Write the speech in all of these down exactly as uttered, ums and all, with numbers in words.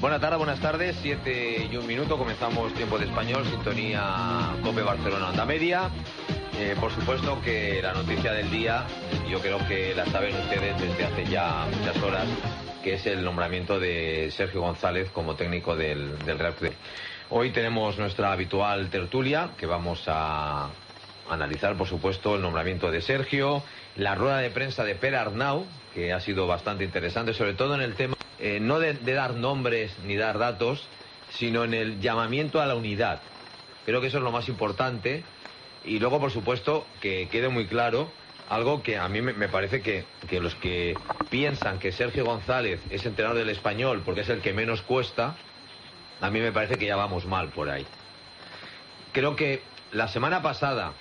Buenas tardes, buenas tardes, siete y un minuto, comenzamos Tiempo de Español, sintonía COPE Barcelona Onda Media. Eh, por supuesto que la noticia del día, yo creo que la saben ustedes desde hace ya muchas horas, que es el nombramiento de Sergio González como técnico del, del Real Club. Hoy tenemos nuestra habitual tertulia, que vamos a analizar, por supuesto, el nombramiento de Sergio, la rueda de prensa de Pere Arnau, que ha sido bastante interesante, sobre todo en el tema, eh, no de, de dar nombres ni dar datos, sino en el llamamiento a la unidad. Creo que eso es lo más importante. Y luego, por supuesto, que quede muy claro algo que a mí me, me parece que, que los que piensan que Sergio González es entrenador del Español porque es el que menos cuesta, a mí me parece que ya vamos mal por ahí. Creo que la semana pasada,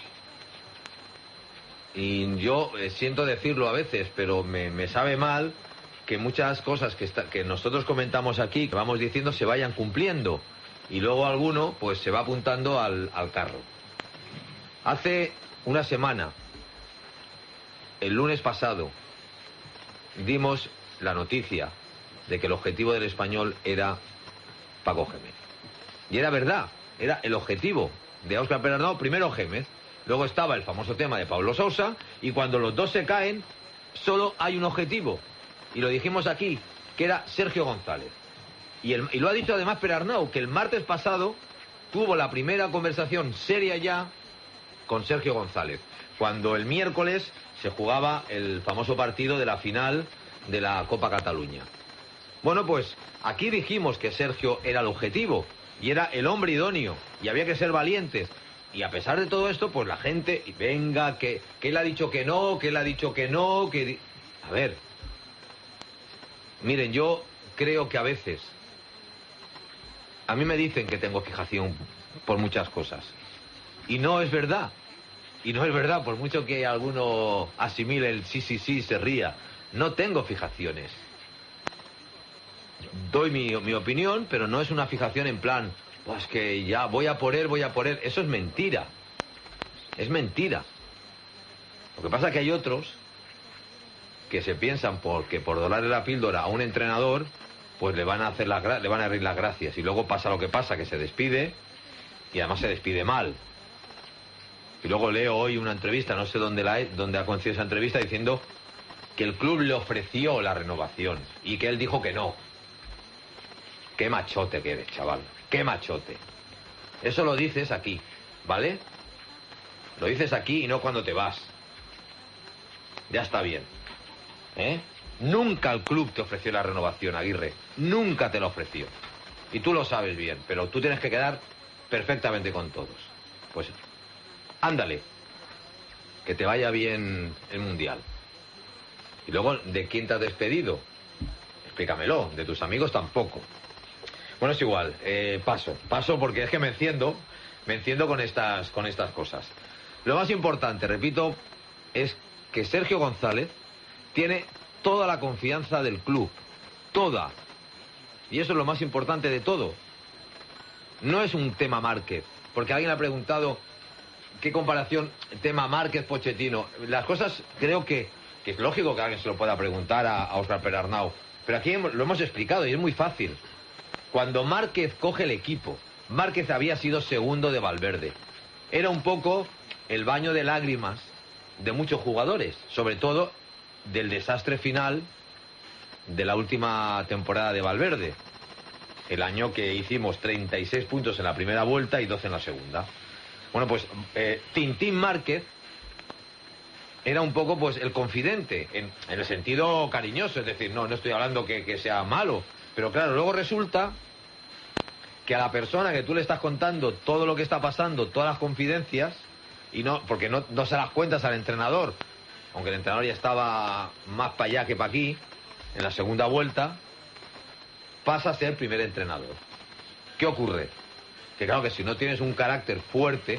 y yo eh, siento decirlo a veces, pero me, me sabe mal que muchas cosas que, está, que nosotros comentamos aquí, que vamos diciendo, se vayan cumpliendo. Y luego alguno pues se va apuntando al, al carro. Hace una semana, el lunes pasado, dimos la noticia de que el objetivo del Español era Paco Gémez. Y era verdad, era el objetivo de Óscar Pere Arnau, primero Gémez, luego estaba el famoso tema de Pablo Sousa, y cuando los dos se caen, solo hay un objetivo. Y lo dijimos aquí, que era Sergio González. Y, el, y lo ha dicho además Pere Arnau, que el martes pasado tuvo la primera conversación seria ya con Sergio González, cuando el miércoles se jugaba el famoso partido de la final de la Copa Cataluña. Bueno, pues aquí dijimos que Sergio era el objetivo y era el hombre idóneo y había que ser valientes. Y a pesar de todo esto, pues la gente, venga, que, que él ha dicho que no, que él ha dicho que no, que... A ver, miren, yo creo que a veces, a mí me dicen que tengo fijación por muchas cosas. Y no es verdad. Y no es verdad, por mucho que alguno asimile el sí, sí, sí, se ría. No tengo fijaciones. Doy mi, mi opinión, pero no es una fijación en plan, pues que ya voy a por él, voy a por él. Eso es mentira. Es mentira. Lo que pasa es que hay otros que se piensan porque por dorarle la píldora a un entrenador, pues le van a hacer las, le van a reír las gracias. Y luego pasa lo que pasa, que se despide, y además se despide mal. Y luego leo hoy una entrevista, no sé dónde, la, dónde ha concedido esa entrevista, diciendo que el club le ofreció la renovación y que él dijo que no. Qué machote que eres, chaval. Qué machote. Eso lo dices aquí, ¿vale? Lo dices aquí y no cuando te vas. Ya está bien. ¿Eh? Nunca el club te ofreció la renovación, Aguirre. Nunca te la ofreció. Y tú lo sabes bien, pero tú tienes que quedar perfectamente con todos. Pues ándale, que te vaya bien el Mundial. Y luego, ¿de quién te has despedido? Explícamelo, de tus amigos tampoco. Bueno, es igual, eh, paso, paso porque es que me enciendo, me enciendo con estas, con estas cosas. Lo más importante, repito, es que Sergio González tiene toda la confianza del club, toda. Y eso es lo más importante de todo. No es un tema Márquez, porque alguien ha preguntado... ¿Qué comparación? Tema Márquez-Pochettino. Las cosas creo que, que es lógico que alguien se lo pueda preguntar a, a Óscar Pere Arnau. Pero aquí lo hemos explicado y es muy fácil. Cuando Márquez coge el equipo, Márquez había sido segundo de Valverde. Era un poco el baño de lágrimas de muchos jugadores, sobre todo del desastre final de la última temporada de Valverde. El año que hicimos treinta y seis puntos en la primera vuelta y doce en la segunda. Bueno, pues eh, Tintín Márquez era un poco pues el confidente, en, en el sentido cariñoso, es decir, no, no estoy hablando que, que sea malo, pero claro, luego resulta que a la persona que tú le estás contando todo lo que está pasando, todas las confidencias, y no, porque no, no se las cuentas al entrenador, aunque el entrenador ya estaba más para allá que para aquí, en la segunda vuelta, pasa a ser primer entrenador. ¿Qué ocurre? Que claro que si no tienes un carácter fuerte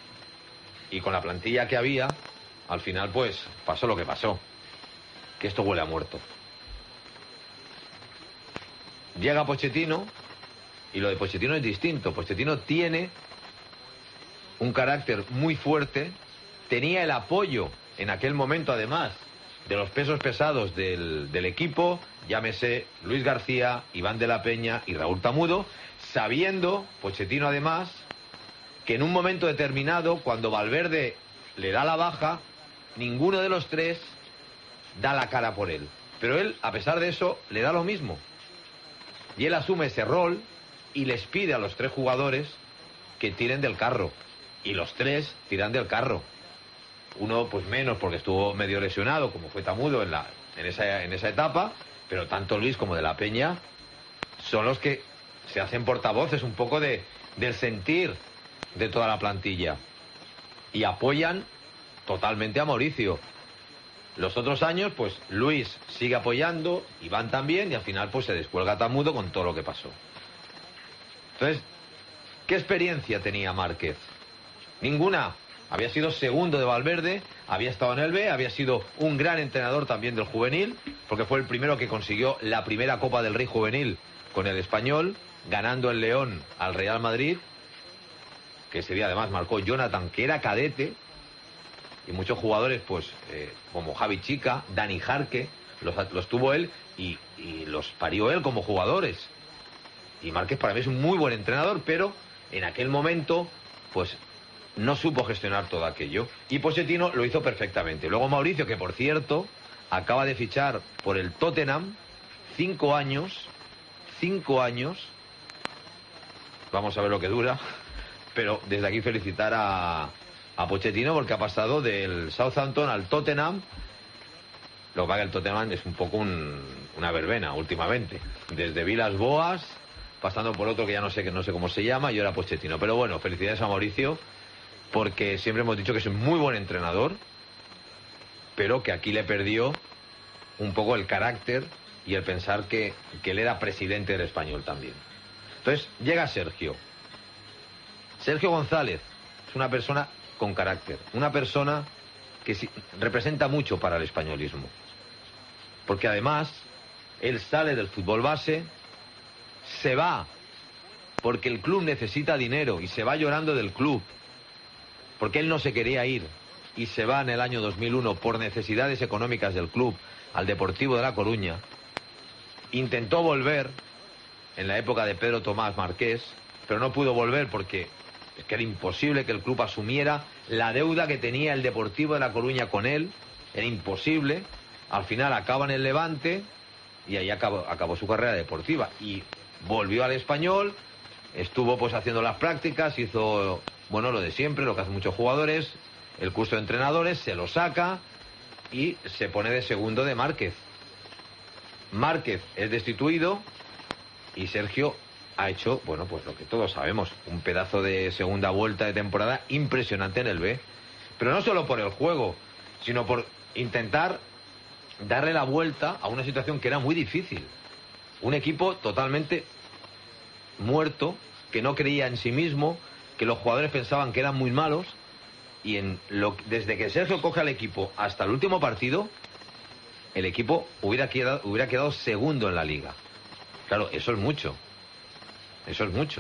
y con la plantilla que había, al final pues pasó lo que pasó, que esto huele a muerto. Llega Pochettino y lo de Pochettino es distinto. Pochettino tiene un carácter muy fuerte, tenía el apoyo en aquel momento además de los pesos pesados del, del equipo, llámese Luis García, Iván de la Peña y Raúl Tamudo, sabiendo, Pochettino además, que en un momento determinado, cuando Valverde le da la baja, ninguno de los tres da la cara por él. Pero él, a pesar de eso, le da lo mismo. Y él asume ese rol y les pide a los tres jugadores que tiren del carro. Y los tres tiran del carro. Uno, pues menos, porque estuvo medio lesionado, como fue Tamudo en, la, en, esa, en esa etapa. Pero tanto Luis como de la Peña son los que se hacen portavoces un poco de, del sentir de toda la plantilla. Y apoyan totalmente a Mauricio. Los otros años, pues Luis sigue apoyando, Iván también, y al final pues se descuelga Tamudo con todo lo que pasó. Entonces, ¿qué experiencia tenía Márquez? Ninguna. Había sido segundo de Valverde, había estado en el B, había sido un gran entrenador también del juvenil, porque fue el primero que consiguió la primera Copa del Rey juvenil con el Español, ganando el León al Real Madrid, que ese día además marcó Jonathan, que era cadete, y muchos jugadores, pues, eh, como Javi Chica, Dani Jarque, los, los tuvo él y, y los parió él como jugadores. Y Márquez para mí es un muy buen entrenador, pero en aquel momento, pues, no supo gestionar todo aquello. Y Pochettino lo hizo perfectamente. Luego Mauricio, que por cierto, acaba de fichar por el Tottenham, cinco años, cinco años, vamos a ver lo que dura, pero desde aquí felicitar a... a Pochettino, porque ha pasado del Southampton al Tottenham. Lo que pasa que el Tottenham es un poco un, una verbena últimamente, desde Vilas Boas pasando por otro que ya no sé que no sé cómo se llama, y ahora Pochettino. Pero bueno, felicidades a Mauricio, porque siempre hemos dicho que es un muy buen entrenador, pero que aquí le perdió un poco el carácter y el pensar que, que él era presidente del Español también. Entonces llega Sergio Sergio González. Es una persona con carácter, una persona que sí, representa mucho para el españolismo, porque además él sale del fútbol base, se va porque el club necesita dinero y se va llorando del club, porque él no se quería ir y se va en el año dos mil uno por necesidades económicas del club al Deportivo de La Coruña. Intentó volver en la época de Pedro Tomás Marqués, pero no pudo volver porque es que era imposible que el club asumiera la deuda que tenía el Deportivo de La Coruña con él. Era imposible. Al final acaba en el Levante y ahí acabó, acabó su carrera deportiva. Y volvió al Español, estuvo pues haciendo las prácticas, hizo, bueno, lo de siempre, lo que hacen muchos jugadores, el curso de entrenadores, se lo saca y se pone de segundo de Márquez. Márquez es destituido y Sergio ha hecho, bueno, pues lo que todos sabemos, un pedazo de segunda vuelta de temporada impresionante en el B. Pero no solo por el juego, sino por intentar darle la vuelta a una situación que era muy difícil. Un equipo totalmente muerto, que no creía en sí mismo, que los jugadores pensaban que eran muy malos, y en lo, desde que Sergio coge al equipo hasta el último partido, el equipo hubiera quedado, hubiera quedado segundo en la liga. Claro, eso es mucho. Eso es mucho.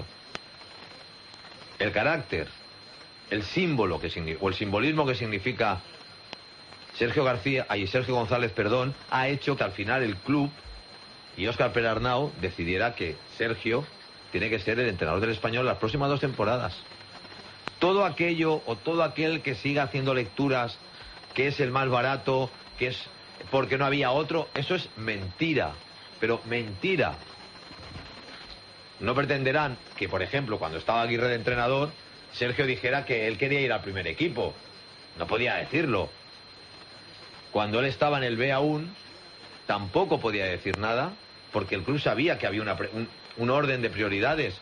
El carácter, el símbolo que significa, o el simbolismo que significa Sergio García, ay, Sergio González, perdón, ha hecho que al final el club y Óscar Perarnau decidiera que Sergio tiene que ser el entrenador del Español las próximas dos temporadas. Todo aquello o todo aquel que siga haciendo lecturas que es el más barato, que es porque no había otro, eso es mentira, pero mentira. No pretenderán que, por ejemplo, cuando estaba Aguirre de entrenador, Sergio dijera que él quería ir al primer equipo. No podía decirlo. Cuando él estaba en el B aún, tampoco podía decir nada, porque el club sabía que había una, un, un orden de prioridades.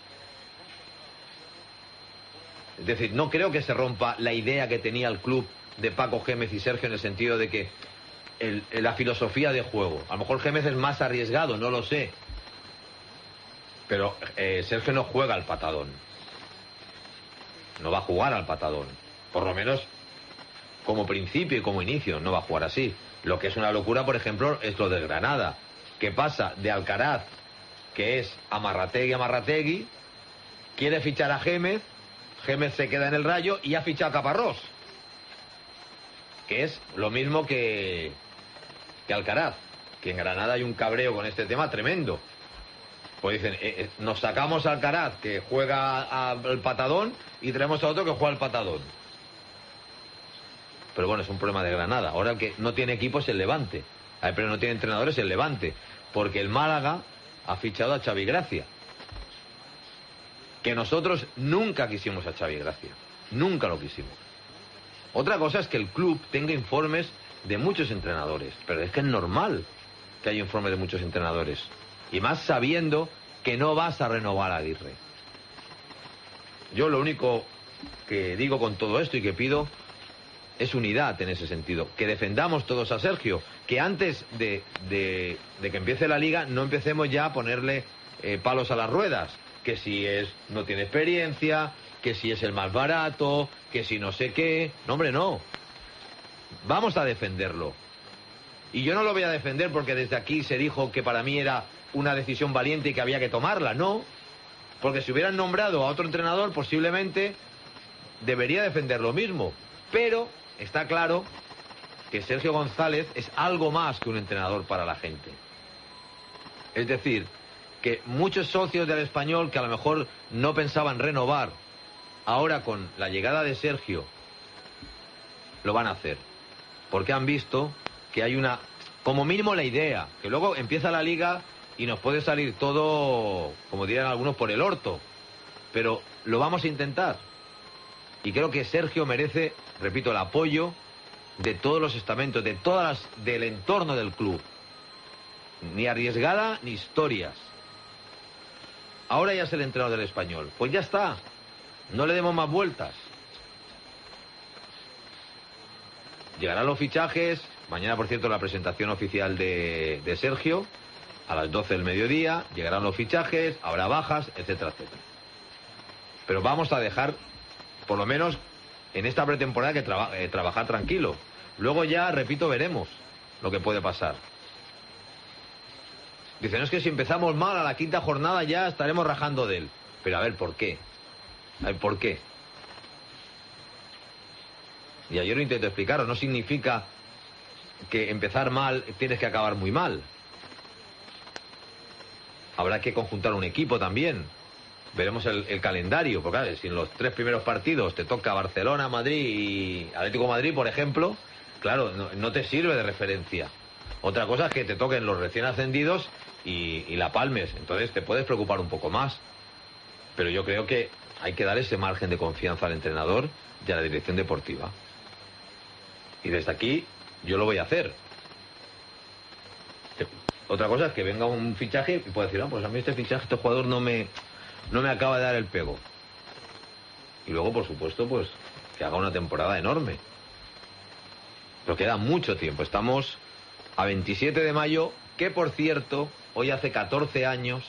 Es decir, no creo que se rompa la idea que tenía el club de Paco Gémez y Sergio, en el sentido de que el, la filosofía de juego. A lo mejor Gémez es más arriesgado, no lo sé. Pero eh, Sergio no juega al patadón. No va a jugar al patadón. Por lo menos como principio y como inicio no va a jugar así. Lo que es una locura, por ejemplo, es lo del Granada, que pasa de Alcaraz, que es Amarrategui, Amarrategui, quiere fichar a Gémez, Gémez se queda en el Rayo y ha fichado a Caparrós, que es lo mismo que que Alcaraz, que en Granada hay un cabreo con este tema tremendo. Pues dicen, eh, eh, nos sacamos a Alcaraz, que juega al patadón, y traemos a otro que juega al patadón. Pero bueno, es un problema de Granada. Ahora el que no tiene equipo es el Levante. A ver, pero no tiene entrenador es el Levante. Porque el Málaga ha fichado a Xavi Gracia. Que nosotros nunca quisimos a Xavi Gracia. Nunca lo quisimos. Otra cosa es que el club tenga informes de muchos entrenadores. Pero es que es normal que haya informes de muchos entrenadores. Y más sabiendo que no vas a renovar a Aguirre. Yo lo único que digo con todo esto y que pido es unidad en ese sentido. Que defendamos todos a Sergio. Que antes de, de, de que empiece la liga no empecemos ya a ponerle eh, palos a las ruedas. Que si es no tiene experiencia, que si es el más barato, que si no sé qué. No, hombre, no. Vamos a defenderlo. Y yo no lo voy a defender porque desde aquí se dijo que para mí era una decisión valiente y que había que tomarla. No. Porque si hubieran nombrado a otro entrenador, posiblemente debería defender lo mismo. Pero está claro que Sergio González es algo más que un entrenador para la gente. Es decir, que muchos socios del Español que a lo mejor no pensaban renovar, ahora con la llegada de Sergio lo van a hacer. Porque han visto que hay una, como mínimo la idea, que luego empieza la liga y nos puede salir todo, como dirían algunos, por el orto. Pero lo vamos a intentar. Y creo que Sergio merece, repito, el apoyo de todos los estamentos, de todas las, del entorno del club. Ni arriesgada ni historias. Ahora ya es el entrenador del Español. Pues ya está. No le demos más vueltas. Llegarán los fichajes. Mañana, por cierto, la presentación oficial de, de Sergio. A las doce del mediodía. Llegarán los fichajes. Habrá bajas, etcétera, etcétera. Pero vamos a dejar, por lo menos en esta pretemporada, que traba, eh, trabajar tranquilo. Luego ya, repito, veremos lo que puede pasar. Dicen, es que si empezamos mal a la quinta jornada ya estaremos rajando de él. Pero a ver, ¿por qué? A ver, ¿por qué? Y ayer lo intento explicar, no significa que empezar mal tienes que acabar muy mal. Habrá que conjuntar un equipo también. Veremos el, el calendario, porque claro, si en los tres primeros partidos te toca Barcelona, Madrid y Atlético de Madrid, por ejemplo, claro, no, no te sirve de referencia. Otra cosa es que te toquen los recién ascendidos y, y la palmes, entonces te puedes preocupar un poco más. Pero yo creo que hay que dar ese margen de confianza al entrenador y a la dirección deportiva. Y desde aquí yo lo voy a hacer. Otra cosa es que venga un fichaje y pueda decir, no, pues a mí este fichaje, este jugador no me... no me acaba de dar el pego. Y luego, por supuesto, pues que haga una temporada enorme. Pero queda mucho tiempo. Estamos a veintisiete de mayo, que por cierto, hoy hace catorce años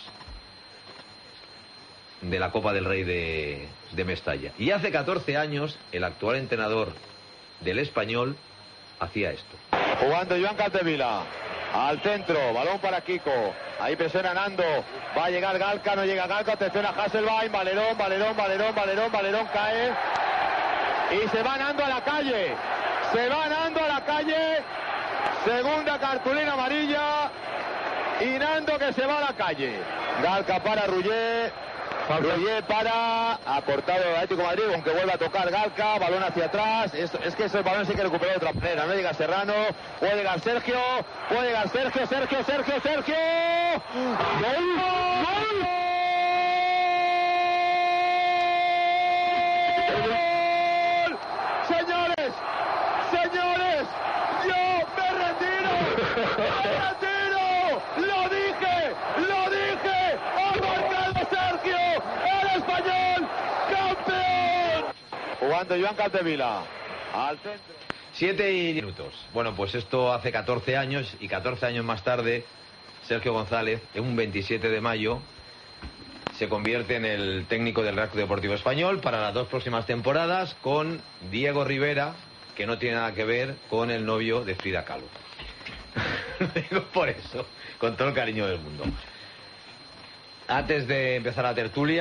de la Copa del Rey de, de Mestalla. Y hace catorce años el actual entrenador del Español hacía esto. Jugando Joan Capdevila. Al centro, balón para Kiko. Ahí presiona Nando. Va a llegar Galca, no llega Galca. Atención a Hasselbein. Valerón, Valerón, Valerón, Valerón, Valerón cae. Y se va Nando a la calle. Se va Nando a la calle. Segunda cartulina amarilla. Y Nando que se va a la calle. Galca para Rullet. Rullet para. Ha cortado el Atlético de Madrid, aunque vuelve a tocar Galca. Balón hacia atrás. Es, es que esos balones hay que recuperar de otra manera. No llega Serrano. Puede llegar Sergio. Puede llegar Sergio. Sergio, Sergio, Sergio. ¡Gol! ¡Gol! ¡Gol! Señores, señores, yo me retiro. Me retiro. Lo dije, lo dije. Ha marcado Sergio. El Español, campeón. Jugando Joan Capdevila. Al centro. Siete y minutos. Bueno, pues esto hace catorce años y catorce años más tarde, Sergio González, en un veintisiete de mayo, se convierte en el técnico del Real Club Deportivo Español para las dos próximas temporadas con Diego Rivera, que no tiene nada que ver con el novio de Frida Kahlo. Lo digo por eso, con todo el cariño del mundo. Antes de empezar la tertulia,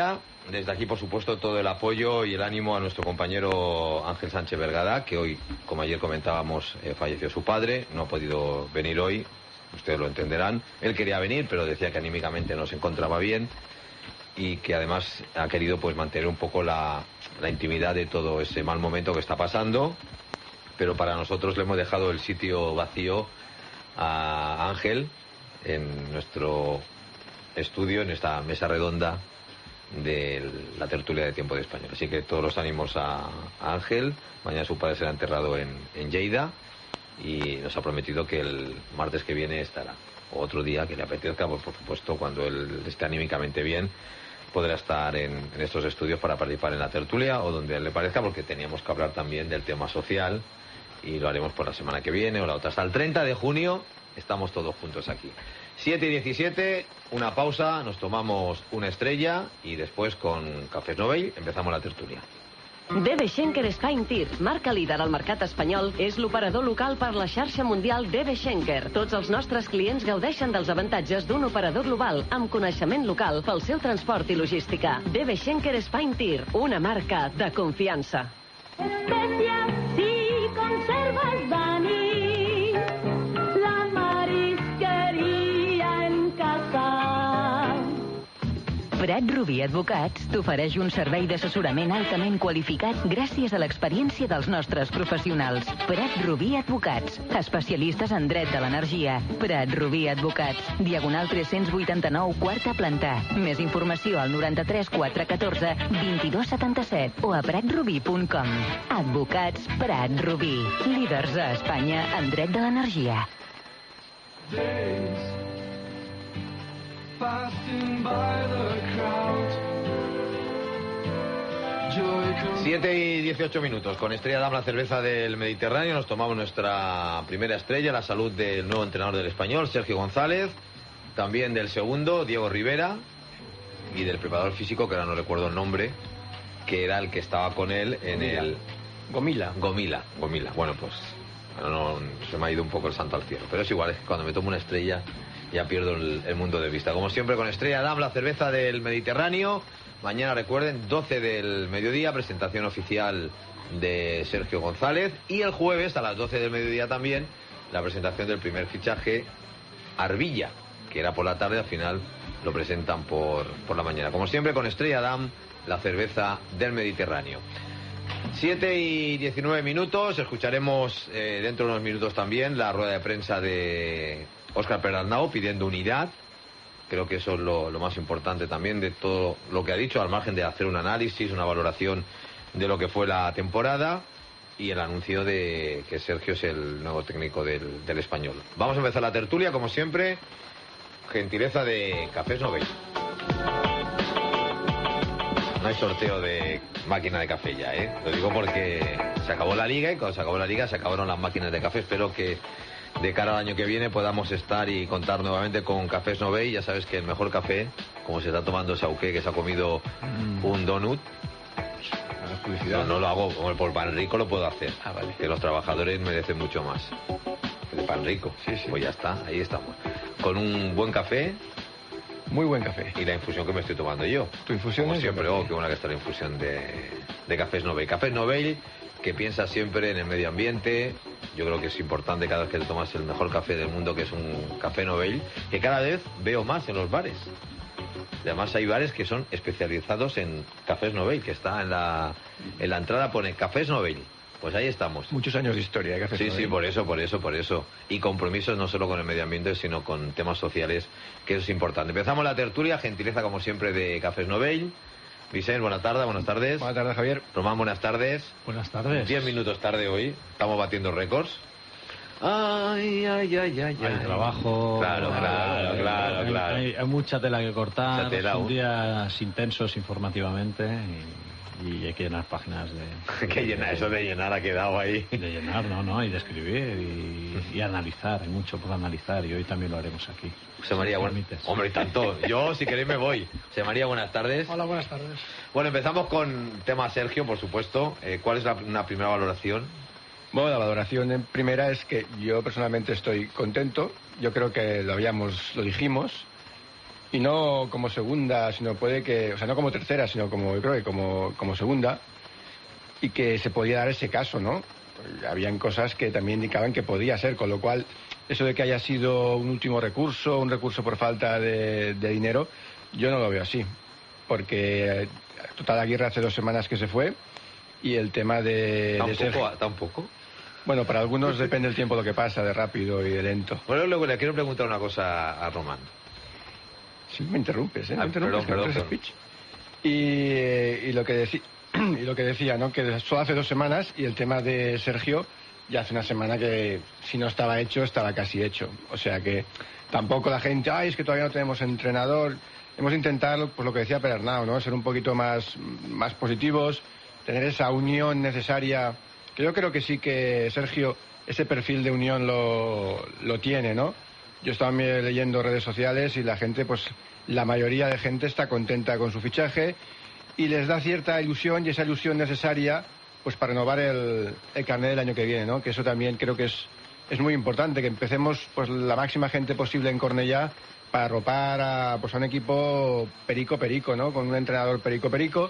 desde aquí, por supuesto, todo el apoyo y el ánimo a nuestro compañero Ángel Sánchez Vergada, que hoy, como ayer comentábamos, eh, falleció su padre, no ha podido venir hoy, ustedes lo entenderán. Él quería venir, pero decía que anímicamente no se encontraba bien y que además ha querido pues mantener un poco la, la intimidad de todo ese mal momento que está pasando, pero para nosotros le hemos dejado el sitio vacío a Ángel en nuestro estudio, en esta mesa redonda de la tertulia de Tiempo de Español. Así que todos los ánimos a, a Ángel. Mañana su padre será enterrado en, en Lleida y nos ha prometido que el martes que viene estará. O otro día que le apetezca, pues por supuesto, cuando él esté anímicamente bien, podrá estar en, en estos estudios para participar en la tertulia o donde le parezca, porque teníamos que hablar también del tema social y lo haremos por la semana que viene o la otra. Hasta el treinta de junio estamos todos juntos aquí. siete y diecisiete, una pausa, nos tomamos una estrella y después con Cafés Novell empezamos la tertulia. D B Schenker Spine Tir, marca líder al mercat espanyol, és l'operador local per la xarxa mundial D B Schenker. Tots els nostres clients gaudeixen dels avantatges d'un operador global amb coneixement local pel seu transport i logística. D B Schenker Spine Tir, una marca de confiança. Especias si conservas Dani, la marisqueria en casa. Prat Rubí Advocats t'ofereix un servei d'assessorament altament qualificat gràcies a l'experiència dels nostres professionals. Prat Rubí Advocats, especialistes en dret de l'energia. Prat Rubí Advocats, diagonal tres-cents vuitanta-nou, quarta planta. Més informació al noranta-tres quatre catorze vint-i-dos setanta-set o a prat rubí punt com. Advocats Prat Rubí, líders a Espanya en dret de l'energia. siete y dieciocho minutos. Con Estrella Damm, la cerveza del Mediterráneo, nos tomamos nuestra primera estrella, la salud del nuevo entrenador del Español, Sergio González, también del segundo, Diego Rivera, y del preparador físico, que ahora no recuerdo el nombre, que era el que estaba con él en Gomila. el... Gomila. Gomila, Gomila. Bueno, pues no, no, se me ha ido un poco el santo al cielo, pero es igual, es que cuando me tomo una estrella ya pierdo el, el mundo de vista. Como siempre, con Estrella Damm, la cerveza del Mediterráneo. Mañana, recuerden, doce del mediodía, presentación oficial de Sergio González. Y el jueves, a las doce del mediodía también, la presentación del primer fichaje, Arbilla, que era por la tarde, al final lo presentan por, por la mañana. Como siempre, con Estrella Damm, la cerveza del Mediterráneo. siete y diecinueve minutos, escucharemos eh, dentro de unos minutos también la rueda de prensa de Óscar Perarnau pidiendo unidad. Creo que eso es lo, lo más importante también de todo lo que ha dicho, al margen de hacer un análisis, una valoración de lo que fue la temporada y el anuncio de que Sergio es el nuevo técnico del, del Español. Vamos a empezar la tertulia, como siempre, gentileza de Cafés Novell. No hay sorteo de máquina de café ya, ¿eh? Lo digo porque se acabó la liga y cuando se acabó la liga se acabaron las máquinas de café. Espero que de cara al año que viene podamos estar y contar nuevamente con Cafés Novell. Ya sabes que el mejor café, como se está tomando Sauqué, que se ha comido mm. un donut. No, no lo hago, por pan rico lo puedo hacer. Ah, vale. Que los trabajadores merecen mucho más. El pan rico. Sí, sí. Pues ya está, ahí estamos. Con un buen café. Muy buen café. Y la infusión que me estoy tomando yo. ¿Tu infusión? Como siempre, oh, qué buena que está la infusión de, de Cafés Novell. Cafés Novell, que piensa siempre en el medio ambiente. Yo creo que es importante cada vez que te tomas el mejor café del mundo, que es un Café Novell, que cada vez veo más en los bares. Y además hay bares que son especializados en Cafés Novell, que está en la, en la entrada, pone Cafés Novell. Pues ahí estamos. Muchos años de historia de Cafés Sí, Novell. sí, por eso, por eso, por eso. Y compromisos no solo con el medio ambiente, sino con temas sociales, que eso es importante. Empezamos la tertulia, gentileza como siempre de Cafés Novell. Vicente, buenas tardes, buenas tardes. Buenas tardes, Javier. Román, buenas tardes. Buenas tardes. Diez minutos tarde hoy, estamos batiendo récords. Ay, ay, ay, ay, Hay ay. trabajo. Claro, claro, hay, claro, hay, claro. Hay, hay mucha tela que cortar. Mucha tela, Son uh. días intensos informativamente y, y hay que llenar páginas de. Que llena, eso de llenar ha quedado ahí. De llenar, no, no, y de escribir y, y analizar. Hay mucho por analizar y hoy también lo haremos aquí. José María, Si me bueno, permites. hombre, y tanto. Yo, si queréis, me voy. José María, buenas tardes. Hola, buenas tardes. Bueno, empezamos con tema Sergio, por supuesto. Eh, ¿Cuál es la, una primera valoración? Bueno, la valoración en primera es que yo personalmente estoy contento. Yo creo que lo habíamos, lo dijimos. y no como segunda, sino puede que, o sea, no como tercera, sino como, yo creo que como, como segunda, y que se podía dar ese caso, ¿no? Habían cosas que también indicaban que podía ser, con lo cual, eso de que haya sido un último recurso, un recurso por falta de, de dinero, yo no lo veo así, porque total Aguirre hace dos semanas que se fue, y el tema de... ¿Tampoco? De ¿Tampoco? Bueno, para algunos depende el tiempo lo que pasa, de rápido y de lento. Bueno, luego le quiero preguntar una cosa a Román. Sí, me interrumpes, ¿eh? Me Ah, interrumpes, perdón, que no perdón, haces speech. Y, y lo que decía, y lo que decía, ¿no? Que solo hace dos semanas, y el tema de Sergio ya hace una semana que si no estaba hecho, estaba casi hecho. O sea que tampoco la gente, ay, es que todavía no tenemos entrenador. Hemos intentado, pues lo que decía Pedernau, ¿no? Ser un poquito más, más positivos, tener esa unión necesaria, que yo creo que sí que Sergio ese perfil de unión lo, lo tiene, ¿no? Yo estaba leyendo redes sociales y la gente, pues la mayoría de gente está contenta con su fichaje y les da cierta ilusión, y esa ilusión necesaria pues para renovar el, el carnet del año que viene, ¿no? Que eso también creo que es, es muy importante, que empecemos pues la máxima gente posible en Cornellá para arropar a, pues, a un equipo perico-perico, ¿no? Con un entrenador perico-perico,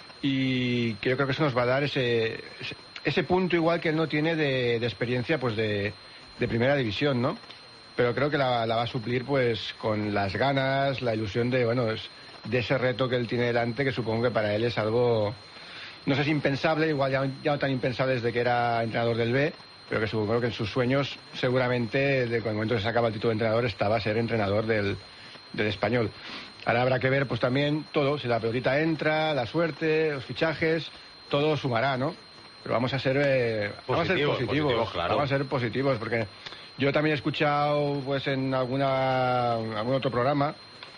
y que yo creo que eso nos va a dar ese, ese, ese punto igual que él no tiene de, de experiencia pues de, de primera división, ¿no? Pero creo que la, la va a suplir pues con las ganas, la ilusión de, bueno, es, de ese reto que él tiene delante, que supongo que para él es algo, no sé si impensable, igual ya, ya no tan impensable desde que era entrenador del B, pero que supongo que en sus sueños seguramente, de, con el momento que se sacaba el título de entrenador, estaba a ser entrenador del, del Español. Ahora habrá que ver pues también todo, si la pelotita entra, la suerte, los fichajes, todo sumará, ¿no? Pero vamos a ser, eh, vamos a ser positivos, positivos, claro. Vamos a ser positivos, porque yo también he escuchado pues en alguna algún otro programa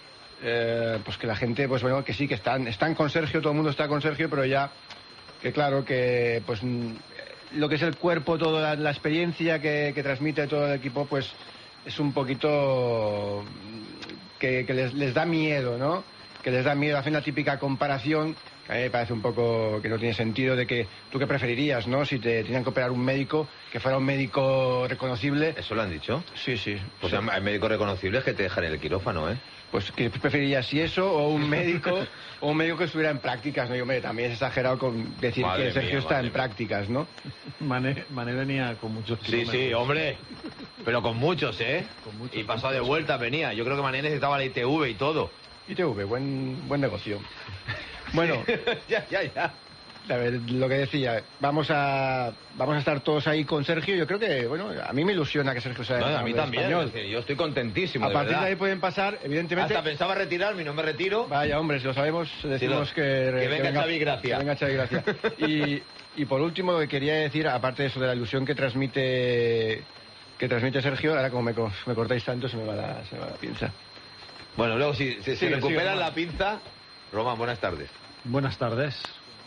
eh, pues que la gente, pues bueno, que sí, que están, están con Sergio, todo el mundo está con Sergio, pero ya que claro que pues lo que es el cuerpo, toda la, la experiencia que, que transmite todo el equipo, pues es un poquito que, que les, les da miedo, ¿no? Que les da miedo, hacen la típica comparación, que a mí me parece un poco que no tiene sentido, de que tú qué preferirías, ¿no? Si te tenían que operar un médico, que fuera un médico reconocible. ¿Eso lo han dicho? Sí, sí. Pues sí. hay médicos reconocibles que te dejan en el quirófano, ¿eh? Pues ¿qué preferirías, si eso o un médico o un médico que estuviera en prácticas? No, yo me también es exagerado con decir Madre que Sergio mía, está en mía. prácticas, ¿no? Mané, Mané venía con muchos Sí, kilómetros. sí, hombre. Pero con muchos, ¿eh? Con muchos, y pasado de muchos. vuelta venía. Yo creo que Mané necesitaba la I T V y todo. I T V, buen, buen negocio. Bueno, ya, ya, ya. a ver, lo que decía, vamos a vamos a estar todos ahí con Sergio. Yo creo que, bueno, a mí me ilusiona que Sergio sea No, a entrenador mí del también. Español. Es decir, yo estoy contentísimo, A de partir verdad. de ahí pueden pasar, evidentemente. Hasta pensaba retirarme y no me retiro. Vaya, hombre, si lo sabemos, decimos Sí, que, que venga Xavi Gracia. Que venga Xavi Gracia. Y, y por último, lo que quería decir, aparte de eso de la ilusión que transmite que transmite Sergio, ahora como me, co- me cortáis tanto, se me va la, se me va la pinza. Bueno, luego si, si, si Sigue, recuperan sigue, la pinza... Román, buenas tardes. Buenas tardes.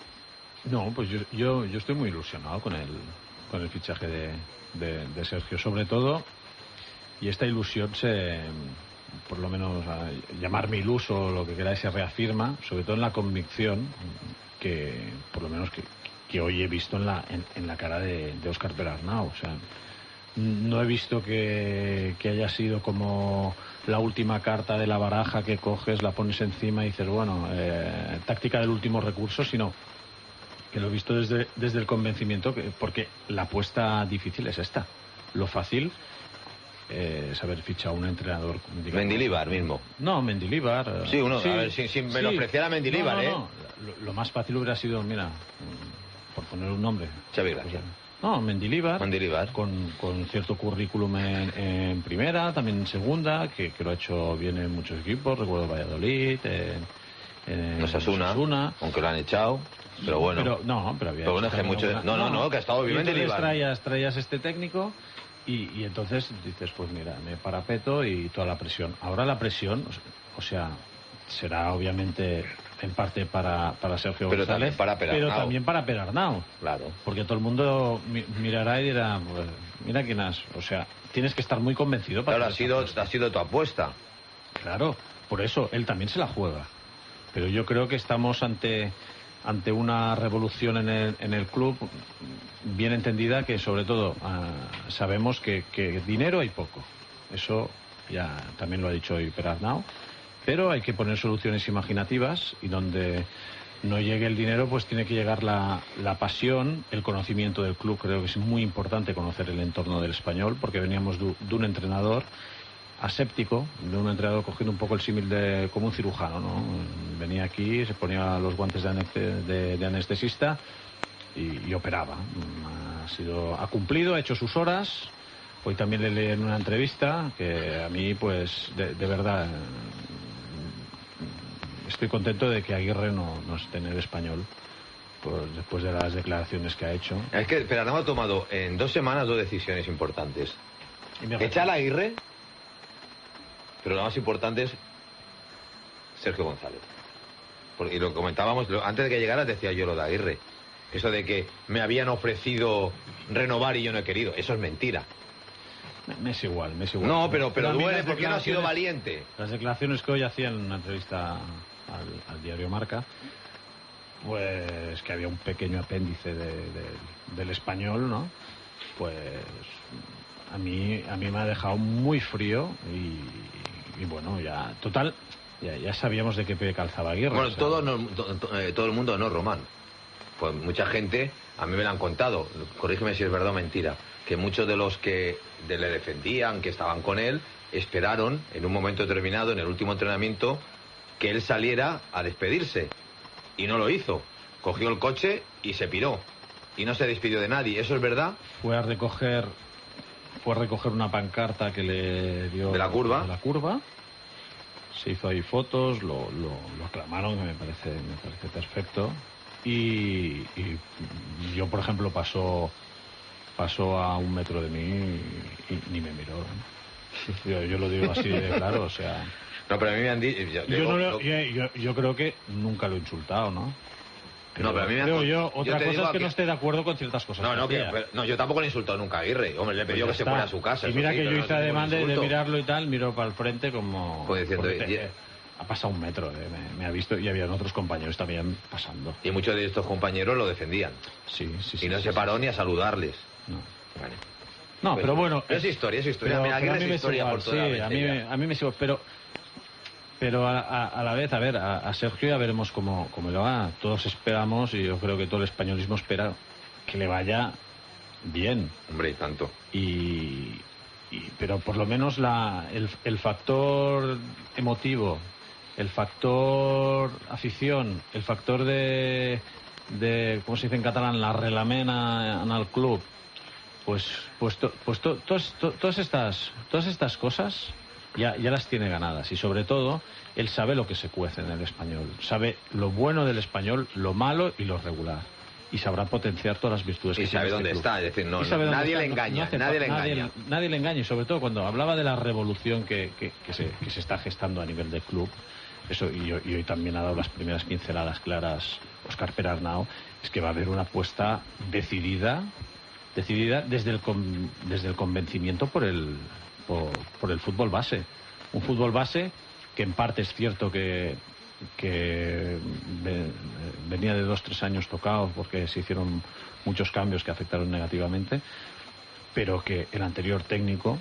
No, pues yo, yo, yo estoy muy ilusionado con el, con el fichaje de, de, de Sergio, sobre todo, y esta ilusión se, por lo menos, a llamarme iluso o lo que queráis, se reafirma, sobre todo en la convicción que, por lo menos, que, que hoy he visto en la, en, en la cara de, de Óscar Perarnau. O sea, no he visto que, que haya sido como la última carta de la baraja que coges, la pones encima y dices, bueno, eh, táctica del último recurso, sino que lo he visto desde, desde el convencimiento, que, porque la apuesta difícil es esta. Lo fácil eh, es haber fichado un entrenador. Digamos, Mendilibar mismo. No, Mendilibar. eh, Sí, uno, a ver, si, si me lo ofreciera Mendilibar, no, no, ¿eh? no. Lo, lo más fácil hubiera sido, mira, mm, por poner un nombre. Xavi Gracia. No, Mendilibar. Mendilibar. Con, con cierto currículum en, en primera, también en segunda, que, que lo ha hecho bien en muchos equipos. Recuerdo Valladolid, en, en Osasuna, Osasuna. aunque lo han echado, pero bueno. Pero, no, pero había Pero bueno, hecho es que también mucho- alguna- no, no, no, que ha estado bien Y entonces Mendilibar. traías, traías este técnico y, y entonces dices, pues mira, me parapeto y toda la presión. Ahora la presión, o sea, será obviamente en parte para, para Sergio Pero González, también para Perarnau. pero también para Perarnau. Claro. Porque todo el mundo mi- mirará y dirá, pues, mira quién has. O sea, tienes que estar muy convencido para Claro, ha hacer sido, esa apuesta. ha sido tu apuesta. Claro, por eso él también se la juega. Pero yo creo que estamos ante ante una revolución en el, en el club bien entendida, que sobre todo ah, sabemos que, que dinero hay poco. Eso ya también lo ha dicho hoy Perarnau. pero hay que poner soluciones imaginativas y donde no llegue el dinero, pues tiene que llegar la, la pasión, el conocimiento del club. Creo que es muy importante conocer el entorno del Español, porque veníamos de, de un entrenador aséptico, de un entrenador cogiendo un poco el símil de como un cirujano, ¿no? Venía aquí, se ponía los guantes de, aneste, de, de anestesista y, y operaba. Ha sido, ha cumplido, ha hecho sus horas. Hoy también le leí en una entrevista que a mí, pues, de, de verdad, estoy contento de que Aguirre no, no esté en el Español, pues, después de las declaraciones que ha hecho. Es que Perarnau ha tomado en dos semanas dos decisiones importantes. Echar a Aguirre, pero lo más importante es Sergio González. Porque, y lo comentábamos, lo, antes de que llegara decía yo lo de Aguirre. Eso de que me habían ofrecido renovar y yo no he querido. Eso es mentira. Me es igual, me es igual. No, pero, pero, pero duele porque no ha sido declaraciones- valiente. Las declaraciones que hoy hacían en una entrevista al, al diario Marca, pues que había un pequeño apéndice de- de- del Español, ¿no? Pues a mí a mí me ha dejado muy frío y, y bueno, ya, total, ya, ya sabíamos de qué pie calzaba Aguirre. Bueno, o sea, todo, no- to- to- eh, todo el mundo no, Román. Pues mucha gente, a mí me lo han contado, corrígeme si es verdad o mentira, que muchos de los que de- le defendían, que estaban con él, esperaron en un momento determinado, en el último entrenamiento, que él saliera a despedirse. Y no lo hizo. Cogió el coche y se piró. Y no se despidió de nadie. ¿Eso es verdad? fue a recoger fue a recoger una pancarta que le dio ¿De la curva? de la curva. Se hizo ahí fotos, lo, lo, lo aclamaron, que me parece me parece perfecto. Y, y yo, por ejemplo, pasó pasó a un metro de mí y, y ni me miró, ¿no? Yo, yo lo digo así de claro, o sea. No, pero a mí me han dicho... Yo, Yo, digo, no lo- lo- yo, yo- yo creo que nunca lo he insultado, ¿no? No, pero a mí me han creo con- yo, yo otra te cosa digo es que, que- no esté de acuerdo con ciertas cosas. No, no, que, hacía. pero- no, yo tampoco le he insultado nunca a Aguirre. Hombre, le he Pues pedido ya que se está. fuera a su casa. Y eso mira sí, que pero yo no hice es ningún además de, de insulto. mirarlo y tal, miró para el frente como... Pues diciendo, porque te- ye- ha pasado un metro, eh, me, me ha visto y habían otros compañeros también pasando. Y muchos de estos compañeros lo defendían. Sí, sí, sí. Y no sí, se sí. paró ni a saludarles. No, Vale. No, Pues, pero bueno... es historia, es historia. pero- Mira, pero Aguirre a mí es me historia igual, por toda sí, la a mí, vez, me, a mí me sigo, pero... Pero a, a- a la vez, a ver, a, a Sergio ya veremos cómo, cómo le va. Todos esperamos, y yo creo que todo el españolismo espera que le vaya bien. Hombre, y tanto. Y, y- pero por lo menos la, el, el factor emotivo, el factor afición, el factor de, de ¿cómo se dice en catalán? La relamena en el club. Pues, pues, to- pues to- tos- to- todas estas, todas estas cosas ya, ya las tiene ganadas. Y sobre todo, él sabe lo que se cuece en el español. Sabe lo bueno del español, lo malo y lo regular. Y sabrá potenciar todas las virtudes Y que tiene sabe este dónde club. está, es decir, no- Y sabe no- dónde nadie está, le no- engaña, no hace nadie fa- le engaña. Nadie le engaña, y sobre todo cuando hablaba de la revolución que, que, que se, que se está gestando a nivel del club. Eso, y, hoy- y hoy también ha dado las primeras pinceladas claras Óscar Perarnau, es que va a haber una apuesta decidida, decidida desde el, con- desde el convencimiento por el, por, por el fútbol base. Un fútbol base que en parte es cierto que, que ve- venía de dos, tres años tocado porque se hicieron muchos cambios que afectaron negativamente, pero que el anterior técnico,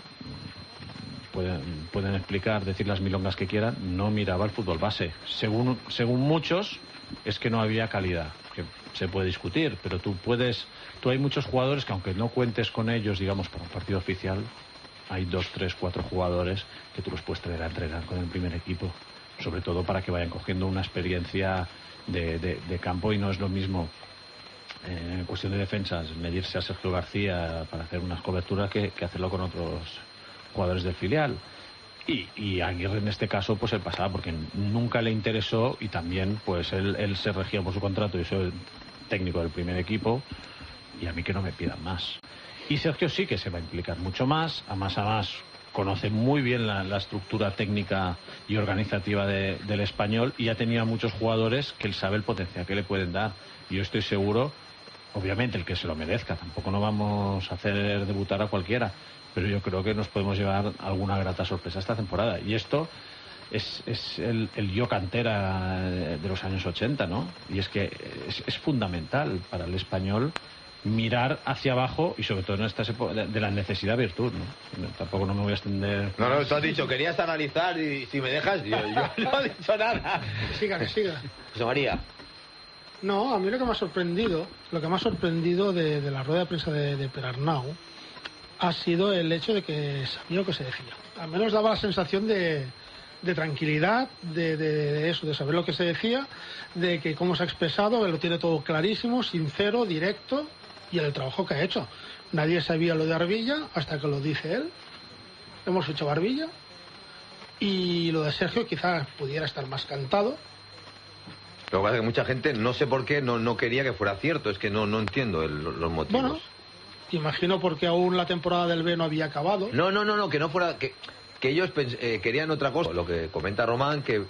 pueden, pueden explicar, decir las milongas que quieran, no miraba el fútbol base. Según, según muchos, es que no había calidad, que se puede discutir, pero tú puedes, tú hay muchos jugadores que aunque no cuentes con ellos, digamos, para un partido oficial, hay dos, tres, cuatro jugadores que tú los puedes traer a entrenar con el primer equipo, sobre todo para que vayan cogiendo una experiencia de, de- de campo, y no es lo mismo eh, en cuestión de defensas medirse a Sergio García para hacer unas coberturas que, que hacerlo con otros jugadores del filial. Y, y Aguirre en este caso pues él pasaba porque nunca le interesó, y también pues él, él se regía por su contrato y soy el técnico del primer equipo, y a mí que no me pidan más. Y Sergio sí que se va a implicar mucho más, a más a más conoce muy bien la, la estructura técnica y organizativa de- del español, y ha tenido a muchos jugadores que él sabe el potencial que le pueden dar. Y yo estoy seguro, obviamente el que se lo merezca, tampoco no vamos a hacer debutar a cualquiera, pero yo creo que nos podemos llevar alguna grata sorpresa esta temporada. Y esto es, es el, el yo cantera de los años ochenta, ¿no? Y es que es, es fundamental para el español mirar hacia abajo y sobre todo en esta época de, de la necesidad virtud, ¿no? Tampoco no me voy a extender. No, no, tú has dicho, querías analizar y si me dejas, yo, yo no he dicho nada. Que siga, que siga. José María. No, a mí lo que me ha sorprendido, lo que me ha sorprendido de, de la rueda de prensa de, de Perarnau ha sido el hecho de que sabía lo que se decía. Al menos daba la sensación de, de tranquilidad, de, de, de eso, de saber lo que se decía, de que cómo se ha expresado, que lo tiene todo clarísimo, sincero, directo, y el trabajo que ha hecho. Nadie sabía lo de Arbilla hasta que lo dice él. Hemos fichado a Arbilla. Y lo de Sergio quizás pudiera estar más cantado. Lo que pasa es que mucha gente, no sé por qué, no, no quería que fuera cierto. Es que no, no entiendo el, los motivos. Bueno, imagino porque aún la temporada del B no había acabado. No, no, no, no, que no fuera... Que, que ellos pens, eh, querían otra cosa. Lo que comenta Román, que...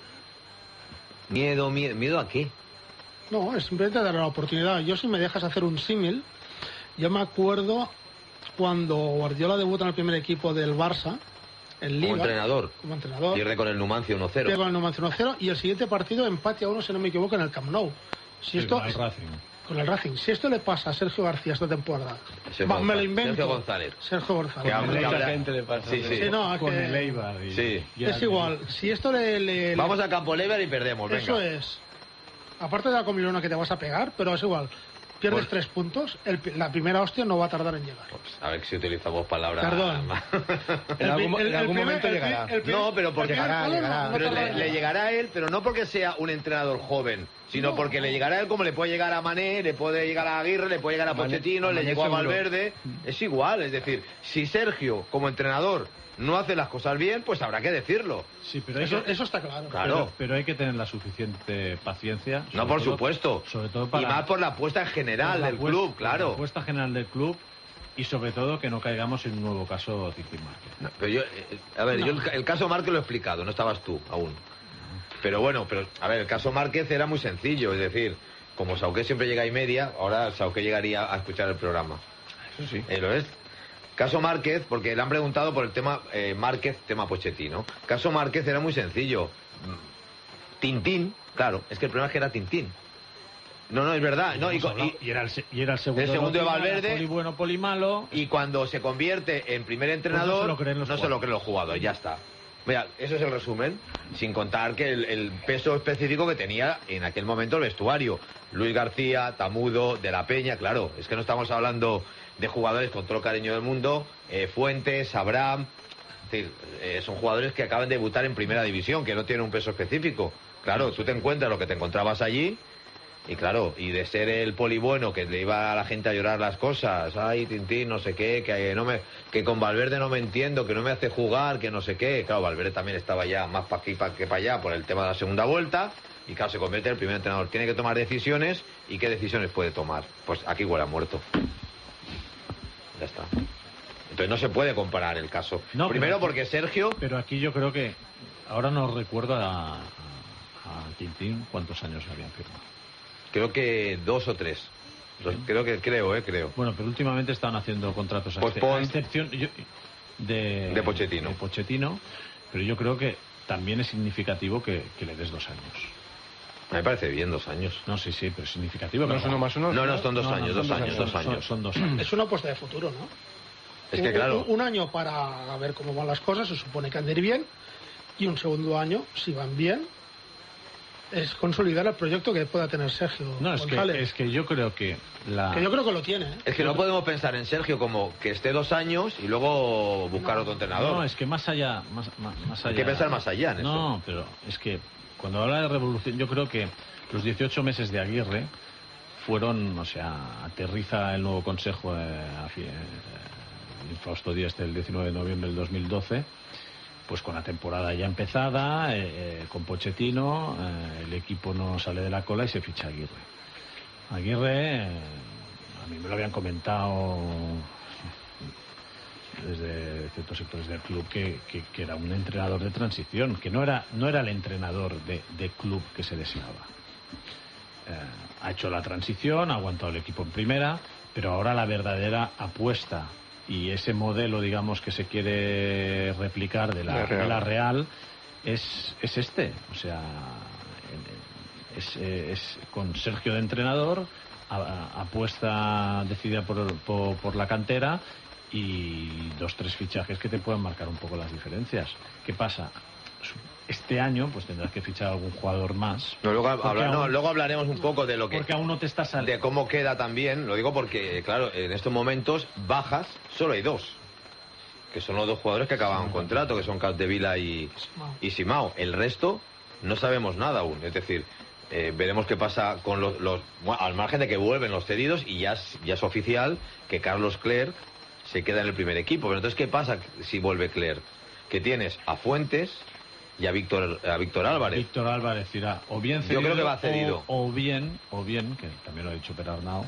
Miedo, miedo... ¿Miedo a qué? No, es simplemente dar la oportunidad. Yo, si me dejas hacer un símil, yo me acuerdo cuando Guardiola debuta en el primer equipo del Barça, en Liga. Como entrenador. Como entrenador. Pierde con el Numancia uno cero. Pierde con el Numancia uno cero y el siguiente partido empate a uno, si no me equivoco, en el Camp Nou. Si esto, con el Racing. Con el Racing. Si esto le pasa a Sergio García esta temporada, Sergio va, me lo invento. Sergio González. Sergio González. Que Mucha habla- gente le pasa. Sí, sí. Sí, no, es Con que- el Eibar. Y, Sí. y Es al- igual. Si esto le... le- le- Vamos a Campo Lever y perdemos, venga. Eso es. Aparte de la comilona que te vas a pegar, pero es igual. Pierdes Bueno. tres puntos, el- la primera hostia no va a tardar en llegar. Pues, a ver si utilizamos palabras... Perdón. En algún- en algún momento el- llegará. el primer- No, pero porque el primer llegará, palo no- llegará. no Pero tardará le, en le llegar. llegará a él, pero no porque sea un entrenador joven, sino No. porque le llegará a él como le puede llegar a Mané, le puede llegar a Aguirre, le puede llegar a Mané- Pochettino, a le Mané llegó a seguro. Valverde. Es igual, es decir, si Sergio, como entrenador, no hace las cosas bien, pues habrá que decirlo. Sí, pero hay Eso, que, eso está claro. Claro. pero, pero hay que tener la suficiente paciencia. No, sobre por todo- supuesto. Sobre todo Y para... más por la apuesta en general por la del apuesta- club, por La claro. apuesta general del club y sobre todo que no caigamos en un nuevo caso Titi Márquez. No, pero yo, eh, a ver, No. yo el, ca- el caso Márquez lo he explicado, no estabas tú aún. Pero bueno, pero a ver, el caso Márquez era muy sencillo, es decir, como Sauqué siempre llega y media, ahora Sauqué llegaría a escuchar el programa. Eso sí. Eh, ¿Lo es? Caso Márquez, porque le han preguntado por el tema eh, Márquez, tema Pochettino. Caso Márquez era muy sencillo. Mm, Tintín, claro, es que el problema es que era Tintín. No, no, es verdad. No, y, Hemos co- hablado- y- y era el, se- y era el segundo, el segundo de Lotina, era Valverde. Poli bueno, poli malo. y cuando se convierte en primer entrenador, Pues no se lo creen los no se lo jugadores. creen los jugadores, ya está. Mira, eso es el resumen, sin contar que el, el peso específico que tenía en aquel momento el vestuario. Luis García, Tamudo, De la Peña, claro, es que no estamos hablando de jugadores con todo el cariño del mundo, eh, Fuentes, Abraham, es decir, eh, son jugadores que acaban de debutar en primera división, que no tienen un peso específico. Claro, tú te encuentras lo que te encontrabas allí. Y claro, y de ser el poli bueno que le iba a la gente a llorar las cosas, ay, Tintín, no sé qué, que no me, que con Valverde no me entiendo, que no me hace jugar, que no sé qué. Claro, Valverde también estaba ya más para aquí pa- que para allá por el tema de la segunda vuelta. Y claro, se convierte en el primer entrenador. Tiene que tomar decisiones. ¿Y qué decisiones puede tomar? Pues aquí huele a muerto. Ya está. Entonces no se puede comparar el caso. No, Primero pero- porque Sergio... Pero aquí yo creo que ahora no recuerdo a, a, a Tintín cuántos años habían firmado. Creo que dos o tres. Dos- creo que creo, eh, creo. Bueno, pero últimamente están haciendo contratos a, Pues exce- pon- a excepción yo- de, De Pochettino. de Pochettino, pero yo creo que también es significativo que, que le des dos años. A mí me parece bien, dos años. No, sí, sí, pero es significativo. No pero es uno más uno. No, no, son dos No, no, años, son dos años, dos son- años. Son, dos años. Es una apuesta de futuro, ¿no? Es que Un- claro, Un, un año para ver cómo van las cosas, se supone que han de ir bien. Y un segundo año, si van bien, es consolidar el proyecto que pueda tener Sergio No, es que, González. es que yo creo que la... Que yo creo que lo tiene, ¿eh? es que no podemos pensar en Sergio como que esté dos años y luego buscar No. otro entrenador. No, es que más allá... Más, más, más Hay allá que pensar más allá en eso. No, pero es que cuando habla de revolución, yo creo que los dieciocho meses de Aguirre fueron, o sea, aterriza el nuevo consejo eh, a fi- eh, el infausto día este del diecinueve de noviembre del dos mil doce, pues con la temporada ya empezada, eh, eh, con Pochettino, eh, el equipo no sale de la cola y se ficha a Aguirre. Aguirre, eh, a mí me lo habían comentado desde ciertos sectores del club que, que, que era un entrenador de transición, que no era, no era el entrenador de, de club que se deseaba. Eh, ha hecho la transición, ha aguantado el equipo en primera, pero ahora la verdadera apuesta y ese modelo, digamos, que se quiere replicar de la, La Real. de la Real es, es este. O sea, es, eh, es con Sergio de entrenador, a, a, apuesta decidida por, por, por la cantera y dos, tres fichajes que te pueden marcar un poco las diferencias. ¿Qué pasa? Este año pues tendrás que fichar algún jugador más. No, luego, habla, aún, no, luego hablaremos un poco de lo que... Porque aún no te estás saliendo. De cómo queda también, lo digo porque, claro, en estos momentos bajas solo hay dos. Que son los dos jugadores que acaban un contrato, que son Capdevila y, y Simao. El resto no sabemos nada aún. Es decir, eh, veremos qué pasa con los... los bueno, al margen de que vuelven los cedidos y ya es, ya es oficial que Carlos Clerc se queda en el primer equipo. Pero entonces, ¿qué pasa si vuelve Clerc? Que tienes a Fuentes y a Víctor a Víctor Álvarez. Víctor Álvarez irá o bien cedido, yo creo que va cedido. O, o bien, o bien, que también lo ha dicho Per Arnau,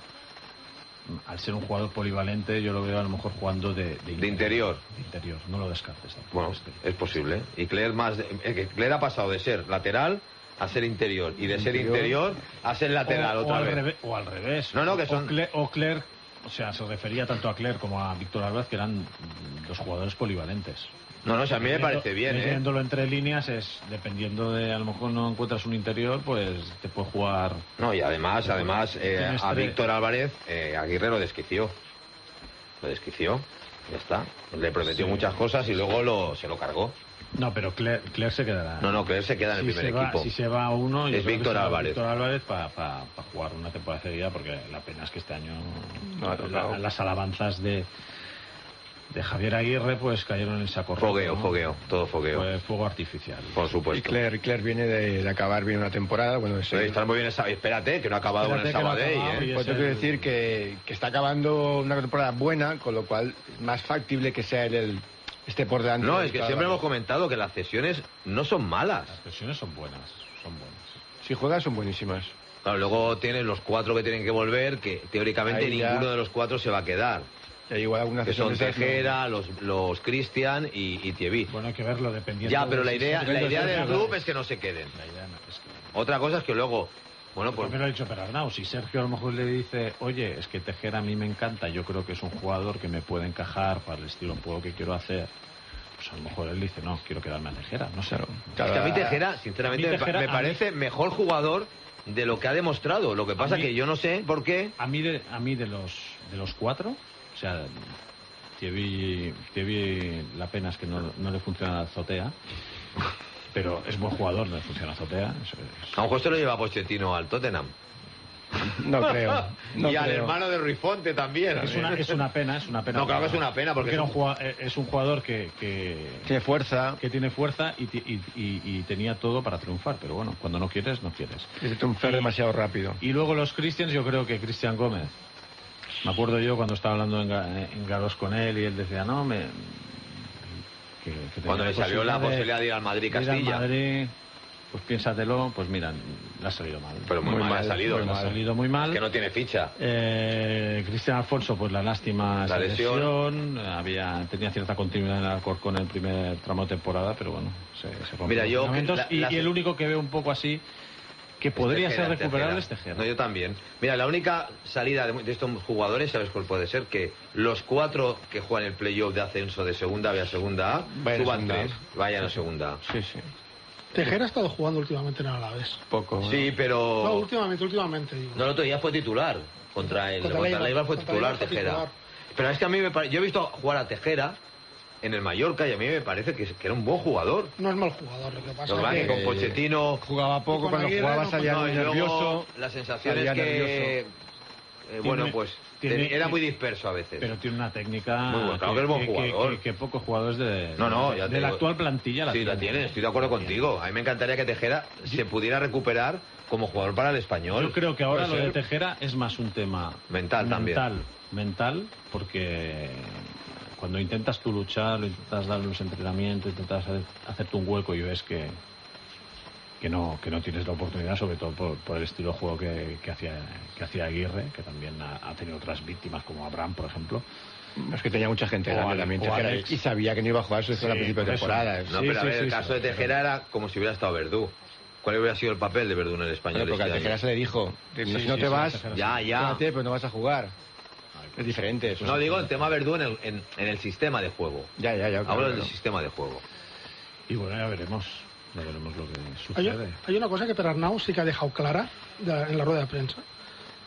al ser un jugador polivalente, yo lo veo a lo mejor jugando de, de, de interior. De interior, no lo descartes. Bueno, este. Es posible. Y Clerc más, eh, Clerc ha pasado de ser lateral a ser interior y de ser interior a ser lateral o, otra o al vez. Revés, o al revés. No, no, que son... O Clerc, o Clerc, o sea, se refería tanto a Clerc como a Víctor Álvarez, que eran dos jugadores polivalentes. No, no, o sea, a mí me parece bien, ¿eh? Leyéndolo entre líneas es, dependiendo de, a lo mejor no encuentras un interior, pues te puede jugar... No, y además, además, eh, a Víctor Álvarez, eh, Aguirre lo desquició. Lo desquició, ya está. Le prometió Sí, muchas cosas y sí, luego lo, se lo cargó. No, pero Clerc, Clerc se quedará. No, no, Clerc se queda en el si primer va, equipo. Si se va uno... yo es creo que Víctor se va Álvarez. Víctor Álvarez para pa, pa jugar una temporada seguida, porque la pena es que este año no, la, las alabanzas de... de Javier Aguirre pues cayeron en el saco roto. Fogueo, ¿no? fogueo, todo fogueo. Fue fuego artificial. Por supuesto. Y Clerc, Clerc viene de, de acabar bien una temporada. Bueno, de Pero está muy bien esa... Espérate, que no ha acabado con el Sabadell, ¿eh? Pues tengo que decir que, que está acabando una temporada buena, con lo cual es más factible que sea él el, esté por delante. No, de es que cada siempre uno. hemos comentado que las cesiones no son malas. Las cesiones son buenas, son buenas. Si juegas son buenísimas. Claro, luego tienes los cuatro que tienen que volver, que teóricamente Ahí ya- ninguno de los cuatro se va a quedar. Y hay igual algunas Que son sesiones de esas, Tejera, los, los Cristian y, y Thierry. Bueno, hay que verlo dependiendo. Ya, pero de la si idea, se- la idea Sergio del club Álvarez. es que no se queden. La idea no, es que... Otra cosa es que luego, bueno, pues... También lo ha dicho Per Arnau. Si Sergio a lo mejor le dice, oye, es que Tejera a mí me encanta, yo creo que es un jugador que me puede encajar para el estilo de juego que quiero hacer, pues a lo mejor él dice, no, quiero quedarme a Tejera, no sé. Es que a mí Tejera, sinceramente, A mí me pa- Tejera- me a mí- parece mejor jugador de lo que ha demostrado. Lo que pasa mí- que yo no sé por qué... A mí de, a mí de los de los cuatro, o sea, Thierry, Thierry, la pena es que no, no le funciona la azotea, pero es buen jugador, no le funciona la azotea. Eso es- A lo mejor se lo lleva Pochettino al Tottenham. No creo. No y al creo. hermano de Rifonte también. Es una, es una pena, es una pena. No, claro que es una pena, porque era es un jugador, es un jugador que, que, Tiene fuerza. que tiene fuerza y, ti- y, y- y tenía todo para triunfar, pero bueno, cuando no quieres, no quieres. Es triunfar demasiado rápido. Y luego los Christians, yo creo que Cristian Gómez. Me acuerdo yo cuando estaba hablando en, Ga- en Garros con él y él decía, no, me... que- que tenía Cuando le salió la de- posibilidad de ir al de ir al Madrid-Castilla. Madrid, pues piénsatelo, pues mira, le ha salido mal. Pero muy, Muy mal, mal, ha salido. muy Le ha mal. salido muy mal. Que no tiene ficha. Eh, Cristian Alfonso, pues la lástima La esa lesión. lesión. Había, tenía cierta continuidad en el Alcorcón en el primer tramo de temporada, pero bueno, se, se rompió Mira, los yo- ligamentos. la- y, la- y el único que veo un poco así, que podría Tejera, ser recuperable, Tejera. es Tejera. No, yo también. Mira, la única salida de, de estos jugadores, ¿sabes cuál puede ser? Que los cuatro que juegan el playoff de ascenso de segunda B a segunda A, Vayan a suban segunda A. tres, vayan a segunda A. Sí, sí. Tejera ha estado jugando últimamente en el Alavés. Poco. Sí, No, pero... últimamente, últimamente, digo. No, el otro día fue titular. Contra el Contra contra el el Eibar fue Eibar, titular contra el Eibar Tejera. fue titular. Pero es que a mí me parece... Yo he visto jugar a Tejera en el Mallorca y a mí me parece que, que era un buen jugador. No es mal jugador, lo que pasa Lo que pasa es es que que... con Pochettino... Jugaba poco, con cuando Aguirre jugaba no, salía No, muy y luego nervioso. la sensación salía es que... nervioso. eh, bueno, Tiene- pues tiene- ten- era muy disperso a veces. Pero tiene una técnica Muy bueno, claro que es buen jugador. que, que pocos jugadores de, No, no, ya de te la digo. actual plantilla la Sí, la tienen, estoy de acuerdo La tienen. contigo. A mí me encantaría que Tejera se pudiera recuperar como jugador para el Español. Yo creo que ahora lo Puede de ser. Tejera es más un tema Mental también. mental, mental, porque cuando intentas tú luchar, lo intentas darle unos entrenamientos, intentas hacer- hacerte un hueco y ves que que no que no tienes la oportunidad, sobre todo por, por el estilo de juego que, que hacía que hacía Aguirre, que también ha, ha tenido otras víctimas como Abraham, por ejemplo. Es que tenía mucha gente O delante Ale- también. o Tejera, Alex. y sabía que no iba a jugar su Sí, al principio de por eso. temporada. No, Sí, pero a sí, ver, sí, el sí, caso de sí. Tejera era como si hubiera estado Verdú. ¿Cuál hubiera sido el papel de Verdú en el Español Bueno, porque este a Tejera año? se le dijo, Sí, si sí, no sí, te sí, vas, Tejera Ya, ya. quédate, pero no vas a jugar. Es diferente. Eso No, es- digo el tema Verdú en el, en, en el sistema de juego. Ya, ya, ya. claro, Hablo del claro. sistema de juego. Y bueno, ya veremos, ya veremos lo que Hay, sucede. hay una cosa que Per Arnau sí que ha dejado clara de- en la rueda de prensa.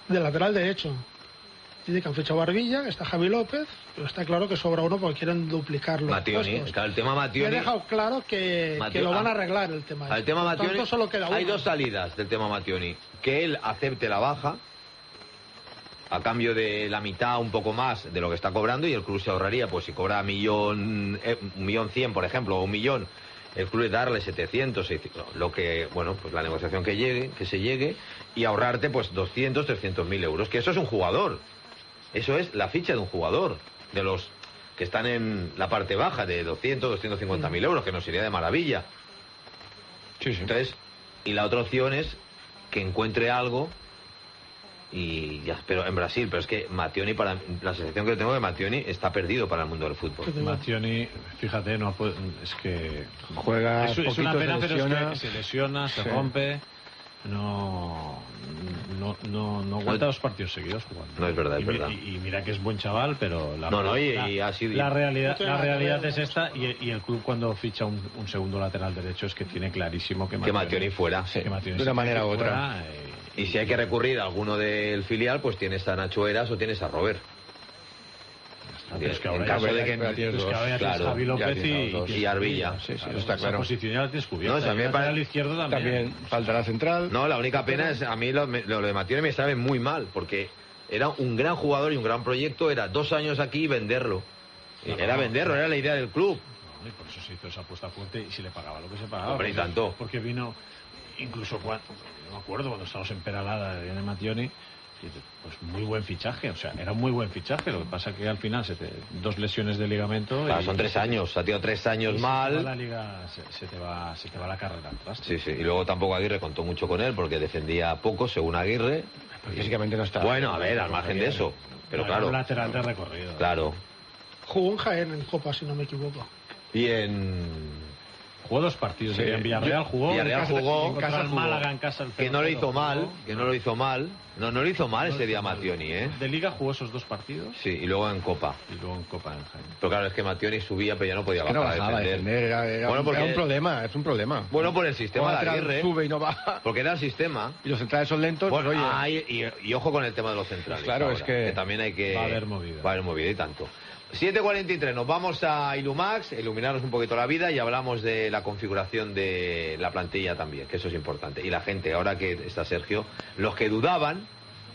de lateral derecho. Dice que han fichado Barbilla, que está Javi López, pero está claro que sobra uno porque quieren duplicar los Mationi, puestos. claro, el tema Mationi... Y he dejado claro que, Matio- que lo van a ah, arreglar el tema. Al tema Por tanto, Mationi solo queda hay uno. dos salidas del tema Mationi. Que él acepte la baja a cambio de la mitad, un poco más de lo que está cobrando, y el club se ahorraría, pues si cobra millón, eh, un millón cien, por ejemplo, o un millón, el club es darle setecientos, seiscientos, lo que, bueno, pues la negociación que llegue, que se llegue, y ahorrarte pues doscientos, trescientos mil euros, que eso es un jugador. Eso es la ficha de un jugador, de los que están en la parte baja, de doscientos, doscientos cincuenta mil euros, que nos iría de maravilla. Sí, sí. Entonces, y la otra opción es que encuentre algo y ya, pero en Brasil, pero es que Mationi, para la sensación que yo tengo de Mationi, está perdido para el mundo del fútbol. Mationi, fíjate, no puede, es que Juega es, es una poquito, pena, se pero es lesiona. que se lesiona, se Sí. rompe, no, no, no, no aguanta dos partidos seguidos jugando. No, es verdad, es y, mi- verdad. Y, y mira que es buen chaval, pero la, No, no, y- la, y ha sido- la realidad, No tiene la nada que realidad ver, es ¿no? esta, y, y el club cuando ficha un, un segundo lateral derecho es que tiene clarísimo que Que Mationi fuera. que Mationi de una se manera tiene u que otra. fuera, eh, Y si hay que recurrir a alguno del filial, pues tienes a Nacho Eras o tienes a Robert. pero es que ahora En ya- caso de que... pero tienes es que ahora ya tienes claro, Javi ya López tienes y, los dos. Y Arbilla. Sí, sí, Claro, está esa claro. posición ya la tienes cubierta. No, o sea, a mí me y lateral pare- izquierdo también. También faltará central. No, la única pena es, a mí lo, me- lo de Mationi me sabe muy mal, porque era un gran jugador y un gran proyecto, era dos años aquí y venderlo. Y No, era no, venderlo, no. era la idea del club. No, y por eso se hizo esa apuesta fuerte y se le pagaba lo que se pagaba. Hombre, y porque- tanto. Porque vino, incluso cuando, no me acuerdo, cuando estábamos en Peralada, viene Mationi, y dice, pues muy buen fichaje, o sea, era un muy buen fichaje. Lo que pasa que al final se te, dos lesiones de ligamento. Claro, y- son tres años, ha tenido tres años y se te va la mal. liga, se, se te va, se te va la carrera atrás. Sí, sí, y luego tampoco Aguirre contó mucho con él porque defendía poco, según Aguirre. Físicamente no está. Bueno, a ver, al margen de eso. Pero No, era claro, un lateral de recorrido. claro. Jugó en Jaén en Copa, si no me equivoco. Y en... Jugó dos partidos. Sí. En Villarreal jugó. Villarreal en casa- jugó, contra casa el jugó. Málaga en casa. el Que no lo cero hizo cero mal, jugó. que no lo hizo mal. No, no lo hizo mal No ese lo día hizo mal. Mationi, ¿eh? De Liga jugó esos dos partidos Sí, y luego en Copa. y luego en Copa en Jaén. Pero claro, es que Mationi subía, pero ya no podía Que no bajar a bajaba a defender. defender, era, era Bueno, un, porque- era un problema, es un problema. Bueno, por el sistema de Lateral Aguirre. sube y no baja. Porque era el sistema. Y los centrales son lentos, Bueno, pues, oye. ah, y, y- y ojo con el tema de los centrales. Claro, ahora, es que también hay que... va a haber movida. Va a haber movida y tanto. siete cuarenta y tres, nos vamos a Ilumax, iluminarnos un poquito la vida y hablamos de la configuración de la plantilla también, que eso es importante. Y la gente, ahora que está Sergio, los que dudaban,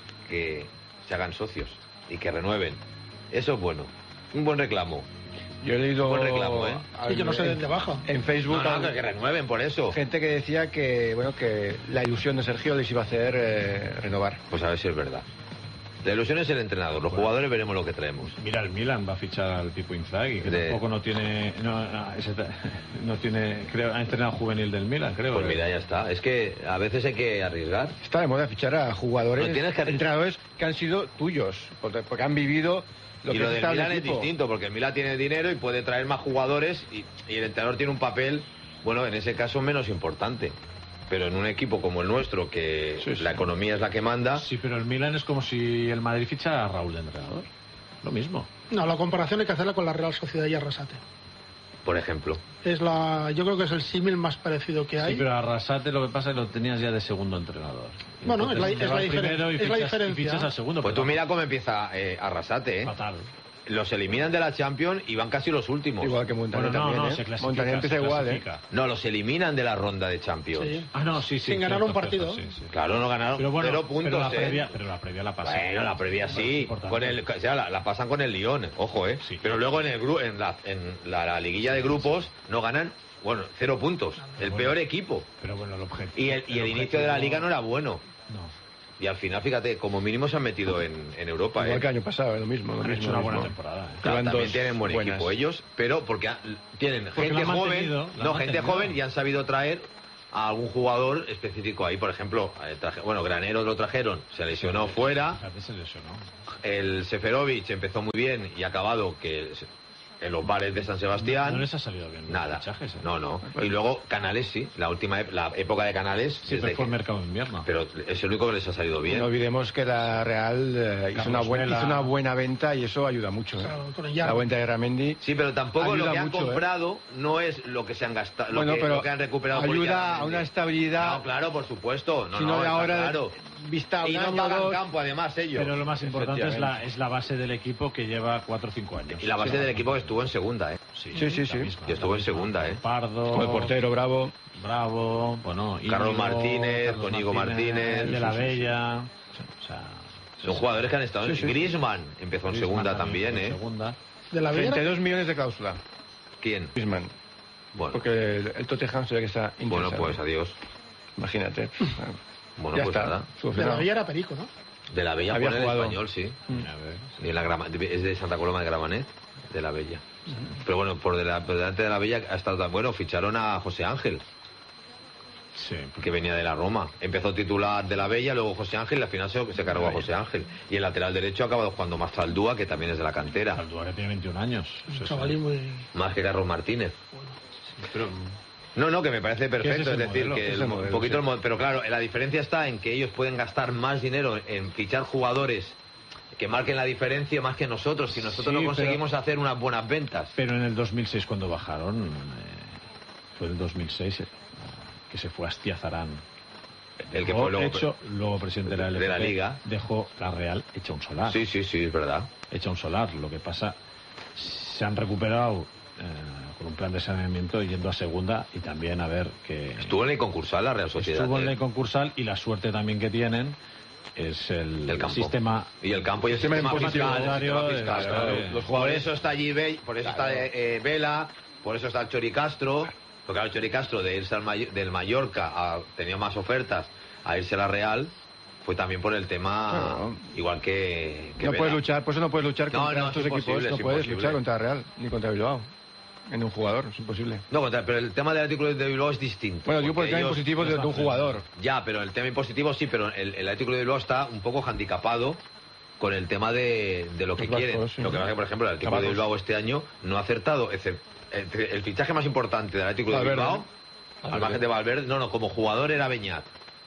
que se hagan socios y que renueven. Eso es bueno. Un buen reclamo. Yo he leído Buen reclamo, ¿eh? Sí, que no se en- den de baja. En Facebook No, no, hay que, que renueven por eso. gente que decía que bueno que la ilusión de Sergio les iba a hacer eh, renovar. Pues a ver si es verdad. La ilusión es el entrenador, los jugadores veremos lo que traemos. Mira, el Milan va a fichar al Pipo Inzaghi, que De- tampoco no tiene, no, no, ese- no tiene, creo, ha entrenado juvenil del Milan, creo. Pues mira, ya está. Es que a veces hay que arriesgar. Está de moda fichar a jugadores, No, tienes que arri- entrenadores que han sido tuyos, porque, porque han vivido lo y que lo es del estar en el Milan es equipo. distinto, porque el Milan tiene dinero y puede traer más jugadores y, y el entrenador tiene un papel, bueno, en ese caso menos importante. Pero en un equipo como el nuestro, que Sí, sí. la economía es la que manda, Sí, pero el Milan es como si el Madrid fichara a Raúl de entrenador. Lo mismo. No, la comparación hay que hacerla con la Real Sociedad y Arrasate. por ejemplo. Es la, yo creo que es el símil más parecido que hay. Sí, pero a Arrasate lo que pasa es que lo tenías ya de segundo entrenador. Y Bueno, es la- entonces es te la vas diferen- primero y es la fichas- y diferencia. fichas al segundo. Pues pero tú mira cómo empieza eh, Arrasate, ¿eh? fatal. Los eliminan de la Champions y van casi los últimos. Igual que Montaner Bueno, no, también, no, ¿eh? se clasifica. Montaner empieza se igual, ¿eh? clasifica. No, los eliminan de la ronda de Champions. Sí. Ah, no, sí, sí. Sin ganar un cierto, partido. cierto, sí, sí. Claro, no ganaron Pero bueno, cero puntos, pero la, ¿eh? previa, pero la previa la pasa. Bueno, la previa Bueno, sí, es importante. con el, o sea, la, la pasan con el Lyon, ojo, ¿eh? Sí. Pero luego en el gru- en la, en la, la liguilla de grupos no ganan, bueno, cero puntos, el Bueno. peor equipo. Pero bueno, el objetivo. Y el, y el inicio de la liga no era bueno. No. Y al final, fíjate, como mínimo se han metido en, en Europa, Igual ¿eh? que el año pasado, es lo mismo. Lo Han mismo, hecho una lo buena mismo. temporada. ¿eh? Claro, Llevan también dos tienen buen buenas. equipo ellos, pero porque han- tienen Porque gente lo han joven, mantenido, lo han no, gente mantenido. joven y han sabido traer a algún jugador específico ahí. Por ejemplo, eh, traje- bueno, Granero lo trajeron, se lesionó fuera. Fíjate, se lesionó. El Seferovic empezó muy bien y ha acabado que en los bares de San Sebastián. No les ha salido bien los Nada. fichajes, ¿eh? No, no. Y luego Canales sí, la última ep- la época de Canales. Sí, desde pero fue que- el mercado de invierno. pero es el único que les ha salido bien. No olvidemos que la Real eh, hizo, Carlos una buena, Vela. hizo una buena venta y eso ayuda mucho. ¿eh? Claro, con el Jan. La venta de Ramendi. Sí, pero tampoco lo Ayuda que han mucho, ¿eh? comprado no es lo que se han gastado, lo, Bueno, que, pero lo que han recuperado. por ayuda Villarreal. a una estabilidad. No, claro, por supuesto. No, sino no, de está ahora de- claro. vista Y un no año, pagan dos. campo, además, ellos. Pero lo más importante es la, Efectivamente. es la base del equipo que lleva cuatro o cinco años. Y la base Sí, del equipo que estuvo en segunda, ¿eh? Sí, Sí, sí, la sí. misma, Que estuvo la en misma. segunda, ¿eh? Pardo, Con el portero, Bravo. Bravo, bueno, Carlos Íñigo, Martínez, Carlos con Íñigo Martínez, de la sí, sí, sí. Bella, o sea, Son jugadores que han estado en... Sí, sí. Griezmann empezó en Griezmann segunda también, en ¿eh? segunda. De la Bella. treinta y dos millones de cláusula. ¿Quién? Griezmann. Bueno, Porque el, el Tottenham se ve que está bueno, interesado. pues adiós. Imagínate. Bueno, ya pues está. nada. De la Solucionado. Bella era Perico, ¿no? De la Bella Había pone el jugado. español, sí. A ver, sí. Y en la Grama- es de Santa Coloma de Gramanet, de la Bella. Pero bueno, por, de la, por delante de la Bella ha estado tan bueno. Ficharon a José Ángel, Sí, que venía de la Roma. Empezó titular de la Bella, luego José Ángel, y al final se, se cargó a José Ángel. Y el lateral derecho ha acabado jugando más Zaldúa, que también es de la cantera. Zaldúa, que tiene veintiún años. Un Eso, chavalín muy... Más que Carlos Martínez. pero, No, no, que me parece ¿Qué es perfecto. ese Es, decir, modelo? que Ese el mo- modelo, un poquito sí. el mo- pero claro, la diferencia está en que ellos pueden gastar más dinero en fichar jugadores que marquen la diferencia más que nosotros. Si nosotros Sí, no pero- conseguimos hacer unas buenas ventas. pero en el dos mil seis cuando bajaron, eh, fue el dos mil seis eh, que se fue Astiazarán. El que Luego, fue luego, hecho, luego presidente de la, de la L F P, Liga. dejó la Real hecha un solar. Sí, sí, sí, es verdad. Hecha un solar. Lo que pasa, se han recuperado eh, con un plan de saneamiento yendo a segunda y también a ver que Estuvo en el concursal la Real Sociedad. estuvo en ¿eh? el concursal y la suerte también que tienen es el, El campo. sistema. Y el campo y el Sistema sistema impositivo. fiscal. el sistema Tributario, fiscal, eh, claro. eh, Los jugadores, por eso está allí Be- por eso está eh, eh, Vela, por eso está el Chori Castro. Porque claro, el Chori Castro de irse al May- del Mallorca a, tenía más ofertas a irse a la Real, fue también por el tema, Claro. igual que, que No Vela. puedes luchar, por eso no puedes luchar No, contra no, estos es equipos. imposible, No es puedes imposible. luchar contra Real ni contra Bilbao. En un jugador, es imposible. No, contra- pero el tema del artículo de Bilbao es distinto. Bueno, digo por el porque tema ellos- impositivo de, de un jugador. Ya, pero el tema impositivo sí, pero el, el artículo de Bilbao está un poco handicapado con el tema de, de lo que Los vascos, quieren. sí. Lo que pasa es que, por ejemplo, el artículo de Chavacos. Bilbao este año no ha acertado, excep- el, el fichaje más importante del artículo de Valverde, Bilbao, ¿no? al Valverde. margen de Valverde, no, no, como jugador era Beñat.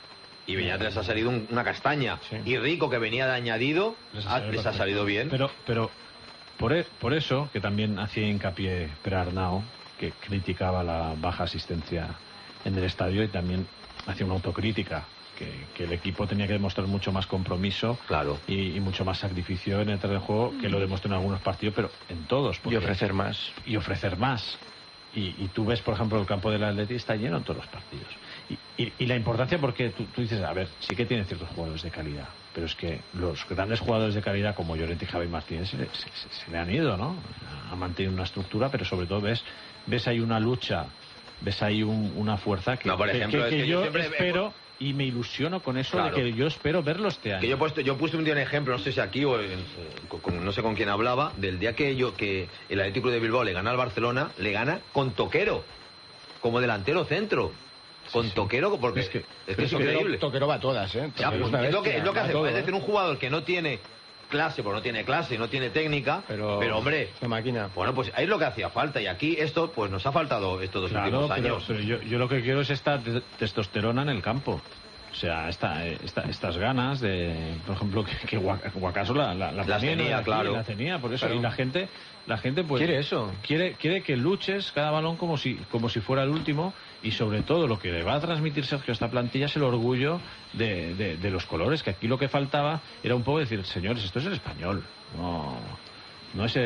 Y Beñat les ha salido un- una castaña. Sí. Y Rico, que venía de añadido, Les ha ah, salido les ha perfecto. salido bien. Pero, pero por, e- por eso, que también hacía hincapié Perarnau, que criticaba la baja asistencia en el estadio y también hacía una autocrítica, que, que el equipo tenía que demostrar mucho más compromiso Claro. y, y mucho más sacrificio en el terreno de juego, que lo demostró en algunos partidos, pero en todos. Y porque- ofrecer más. y ofrecer más. Y, y tú ves, por ejemplo, el campo del Atleti está lleno en todos los partidos. Y, y- y la importancia, porque tú, tú dices, a ver, sí que tienen ciertos jugadores de calidad, pero es que los grandes jugadores de calidad como Llorente y Javi Martínez se, le- se- se- se le han ido, ¿no? Han mantenido una estructura, pero sobre todo ves, ves ahí una lucha, ves ahí un- una fuerza que, No, por que- ejemplo, que- es que que yo yo siempre he- espero y me ilusiono con eso Claro. de que yo espero verlo este año. Que yo he puesto, yo puse un día un ejemplo, no sé si aquí o en- con- con- no sé con quién hablaba, del día que yo que el Atlético de Bilbao le gana al Barcelona, le gana con Toquero, como delantero centro, con Toquero, porque es Es que que- es, que es Toquero- increíble. Toquero va a todas, ¿eh? Ya, Toquero pues, una es, lo que, bestia, es lo que va hace a todo, falta, es ¿eh? decir, un jugador que no tiene clase, pues no tiene clase, no tiene técnica, Pero, pero, hombre, la máquina. bueno, pues ahí es lo que hacía falta, y aquí esto, pues nos ha faltado estos dos Claro, últimos pero, años. pero yo, yo lo que quiero es esta te- testosterona en el campo. O sea, esta, eh, esta- estas ganas de, por ejemplo, que, que Guac- Guacaso la, la, la Las tenía, tenía, ¿no? Aquí, claro. La tenía, por eso. Claro. Y la gente, la gente pues Quiere eso. Quiere, quiere que luches cada balón como si, como si fuera el último, y sobre todo lo que le va a transmitir Sergio a esta plantilla es el orgullo de, de, de los colores, que aquí lo que faltaba era un poco decir, señores, esto es el español, no, no es el,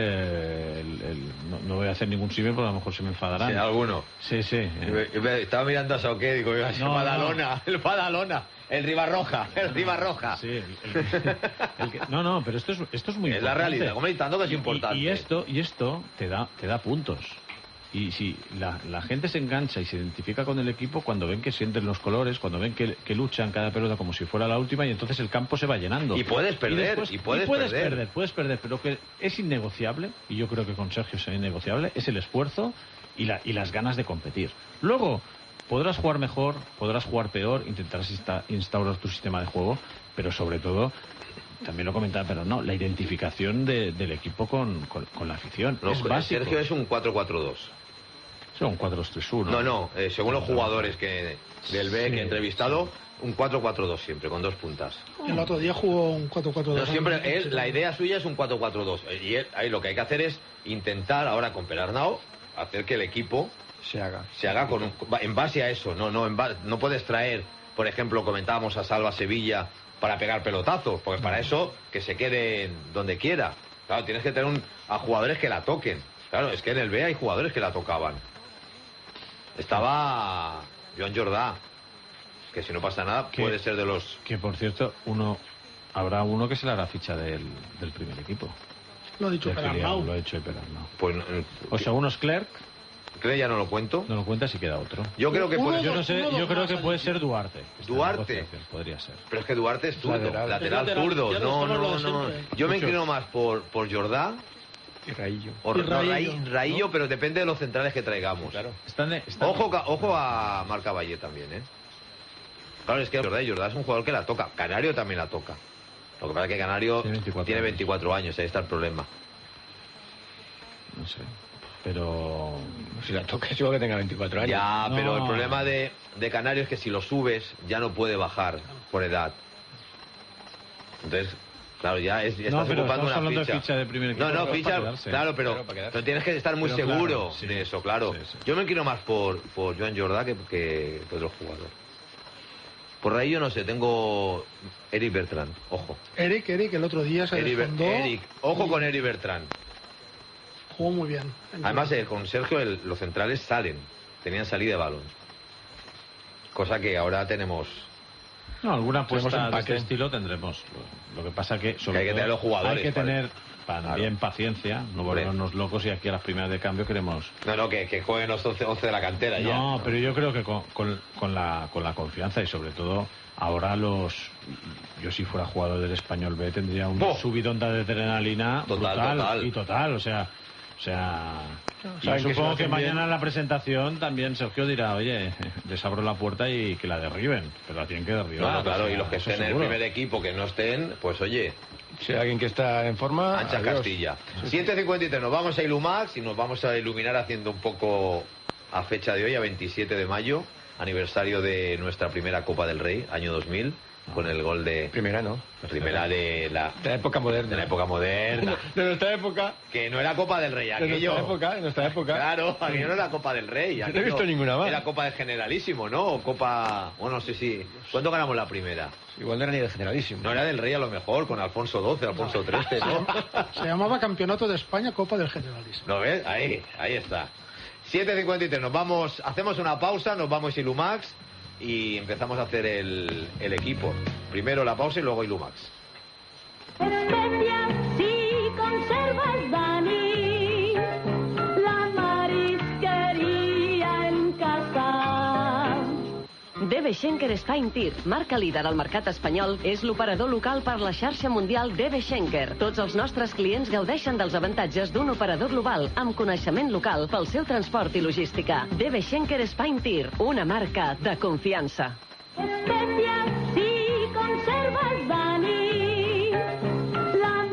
el- no, no voy a hacer ningún símil porque a lo mejor se me enfadarán. Sí, alguno. Sí, sí. eh. Y me- Estaba mirando a Sauqué, digo, el No, Badalona, el Badalona, el Ribarroja, el Ribarroja. Sí, el- el- el que- no, no, pero esto es, esto es muy Es la importante. realidad, hombre, y tanto que es Y- y- importante. Y, esto, y esto te da, te da puntos. Y si la, la gente se engancha y se identifica con el equipo cuando ven que sienten los colores, cuando ven que, que luchan cada pelota como si fuera la última, y entonces el campo se va llenando. Y puedes perder, y puedes perder. perder, puedes perder, pero que es innegociable, y yo creo que con Sergio será innegociable, es el esfuerzo y, la, y las ganas de competir. Luego, podrás jugar mejor, podrás jugar peor, intentarás insta- instaurar tu sistema de juego, pero sobre todo, también lo comentaba, pero no, la identificación de- del equipo con, con- con la afición. No, es básico. Sergio es un cuatro cuatro dos. Son cuatro dos tres uno. No, no, eh, según los jugadores que del B Sí, que he entrevistado, un cuatro cuatro dos siempre, con dos puntas. El otro día jugó un cuatro cuatro dos. No, siempre, él, la idea suya es un cuatro cuatro dos. Y él- ahí lo que hay que hacer es intentar, ahora con Perarnau, hacer que el equipo Se haga. se haga con un- en base a eso. No, no, en ba- no puedes traer, por ejemplo, comentábamos a Salva Sevilla para pegar pelotazos, porque para eso que se queden donde quiera. Claro, tienes que tener un, a jugadores que la toquen. Claro, es que en el B hay jugadores que la tocaban. Estaba Joan Jordà, que si no pasa nada que, puede ser de los... Que por cierto, uno habrá uno que se le hará ficha del, del primer equipo. Lo ha dicho Perarnau. Lo ha dicho Perarnau. Pues, o sea, uno es Clerc. Clerc ya no lo cuento. No lo cuenta si queda otro. Yo creo que puede, yo no sé, yo creo que puede ser Duarte. Duarte. Podría ser. Pero es que Duarte es zurdo, lateral, lateral zurdo. No, no, no. Siempre. Yo me inclino más por, por Jordà. Y Raillo. O, y no, Raillo, Raillo, Raillo ¿no? Pero depende de los centrales que traigamos. Claro. Están de, están ojo, ojo a Marc Caballé también, ¿eh? Claro, es que Jordà, Jordà es un jugador que la toca. Canario también la toca. Lo que pasa es que Canario tiene veinticuatro, tiene veinticuatro años. años, ahí está el problema. No sé. Pero si la toca es igual que tenga veinticuatro años. Ya, no. pero el problema de, de Canario es que si lo subes ya no puede bajar por edad. Entonces, claro, ya, es, ya no, estás pero ocupando una hablando ficha. De ficha de primer equipo. No, no, ficha, claro, pero, claro, para pero tienes que estar muy pero seguro claro, sí. de eso, claro. Sí, sí. Yo me quiero más por, por Joan Jordà que, que, que otro jugador. Por ahí yo no sé, tengo Eric Bertrand, ojo. Eric, Eric, el otro día se Eric, desfondó. Eric, ojo con Eric Bertrand. Jugó muy bien. Además, eh, con Sergio el, los centrales salen, tenían salida de balón. Cosa que ahora tenemos... No, alguna apuesta Tenemos de empaque. este estilo tendremos. Lo que pasa que, sobre Que hay que todo, tener los jugadores, hay que vale. tener también paciencia, no Hombre. volvernos locos y aquí a las primeras de cambio queremos... No, no, que, que jueguen los once, once de la cantera ya. No, pero yo creo que con, con, con, la, con la confianza y sobre todo ahora los... Yo si fuera jugador del Español B tendría un ¡Oh! subidón de adrenalina Total, brutal total. y total, o sea... O sea, y Saben que supongo se que, hacen mañana bien. en la presentación también Sergio dirá, oye, les abro la puerta y que la derriben, pero la tienen que derribar. No, no, claro, o sea, y los que eso estén en el seguro. primer equipo que no estén, pues oye, Si hay alguien que está en forma, ancha adiós. Castilla. siete cincuenta y tres, nos vamos a Ilumax y nos vamos a iluminar haciendo un poco a fecha de hoy, a veintisiete de mayo, aniversario de nuestra primera Copa del Rey, año dos mil, con el gol de... Primera, ¿no? Primera de la... De la época moderna. De la época moderna. De nuestra época. Que no era Copa del Rey, De aquello... nuestra época, de nuestra época. Claro, aquello no era Copa del Rey. Yo no he visto ninguna más. Era Copa del Generalísimo, ¿no? O Copa... Bueno, no sé si... ¿Cuándo ganamos la primera? Igual no era ni de generalísimo. No era del Rey a lo mejor, con Alfonso doce, Alfonso trece, ¿no? Se llamaba Campeonato de España Copa del Generalísimo. ¿Lo ves? Ahí, ahí está. siete cincuenta y tres, nos vamos, hacemos una pausa, nos vamos a Ilumax y empezamos a hacer el, el equipo. Primero la pausa y luego Ilumax. Especial si conservas Dani, la marisquería en casa. D B Schenker Spine Tir, marca líder al mercat espanyol, és l'operador local per la xarxa mundial D B Schenker. Tots els nostres clients gaudeixen dels avantatges d'un operador global amb coneixement local pel seu transport i logística. D B Schenker Spine Tir, una marca de confiança. Especial si conservas Dani, la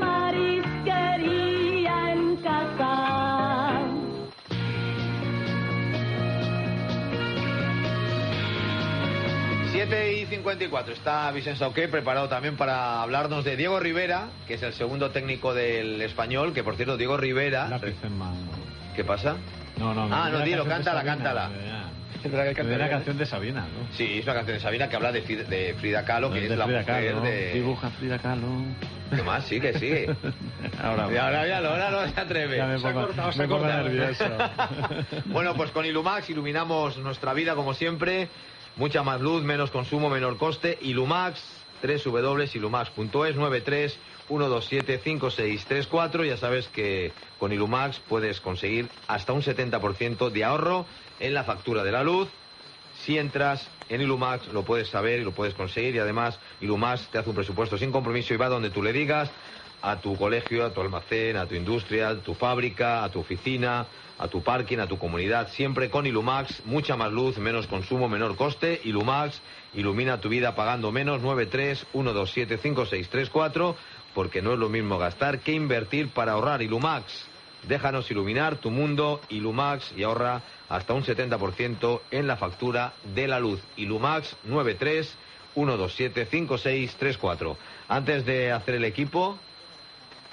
marisquería en casa. siete y cincuenta y cuatro, está Vicente Sauqué preparado también para hablarnos de Diego Rivera, que es el segundo técnico del Español, que por cierto, Diego Rivera... Lápiz en mano. ¿Qué pasa? No, no, Ah, me no, viene dilo, la canción de cántala, Sabina, cántala. me viene- Es verdad que me viene cantaría, la ¿eh? canción de Sabina, ¿no? Sí, es una canción de Sabina que habla de, Frida- de Frida Kahlo, que No es de la Frida mujer Kahlo, de... Dibuja Frida Kahlo. ¿Qué más? Sigue, sigue. Ahora, Y ahora, míralo, ahora no se atreve. ya me Se ha pongo, cortado, se me ha pongo cortado. nervioso. Bueno, pues con Ilumax iluminamos nuestra vida como siempre. Mucha más luz, menos consumo, menor coste. Ilumax, doble u doble u doble u punto ilumax punto es, nueve tres uno dos siete cinco seis tres cuatro. Ya sabes que con Ilumax puedes conseguir hasta un setenta por ciento de ahorro en la factura de la luz. Si entras en Ilumax lo puedes saber y lo puedes conseguir, y además Ilumax te hace un presupuesto sin compromiso y va donde tú le digas, a tu colegio, a tu almacén, a tu industria, a tu fábrica, a tu oficina, a tu parking, a tu comunidad, siempre con Ilumax, mucha más luz, menos consumo, menor coste. Ilumax ilumina tu vida pagando menos. Nueve tres uno dos siete cinco seis tres cuatro, porque no es lo mismo gastar que invertir para ahorrar. Ilumax, déjanos iluminar tu mundo. Ilumax, y ahorra hasta un setenta por ciento en la factura de la luz. Ilumax, nueve tres uno dos siete cinco seis tres cuatro. Antes de hacer el equipo,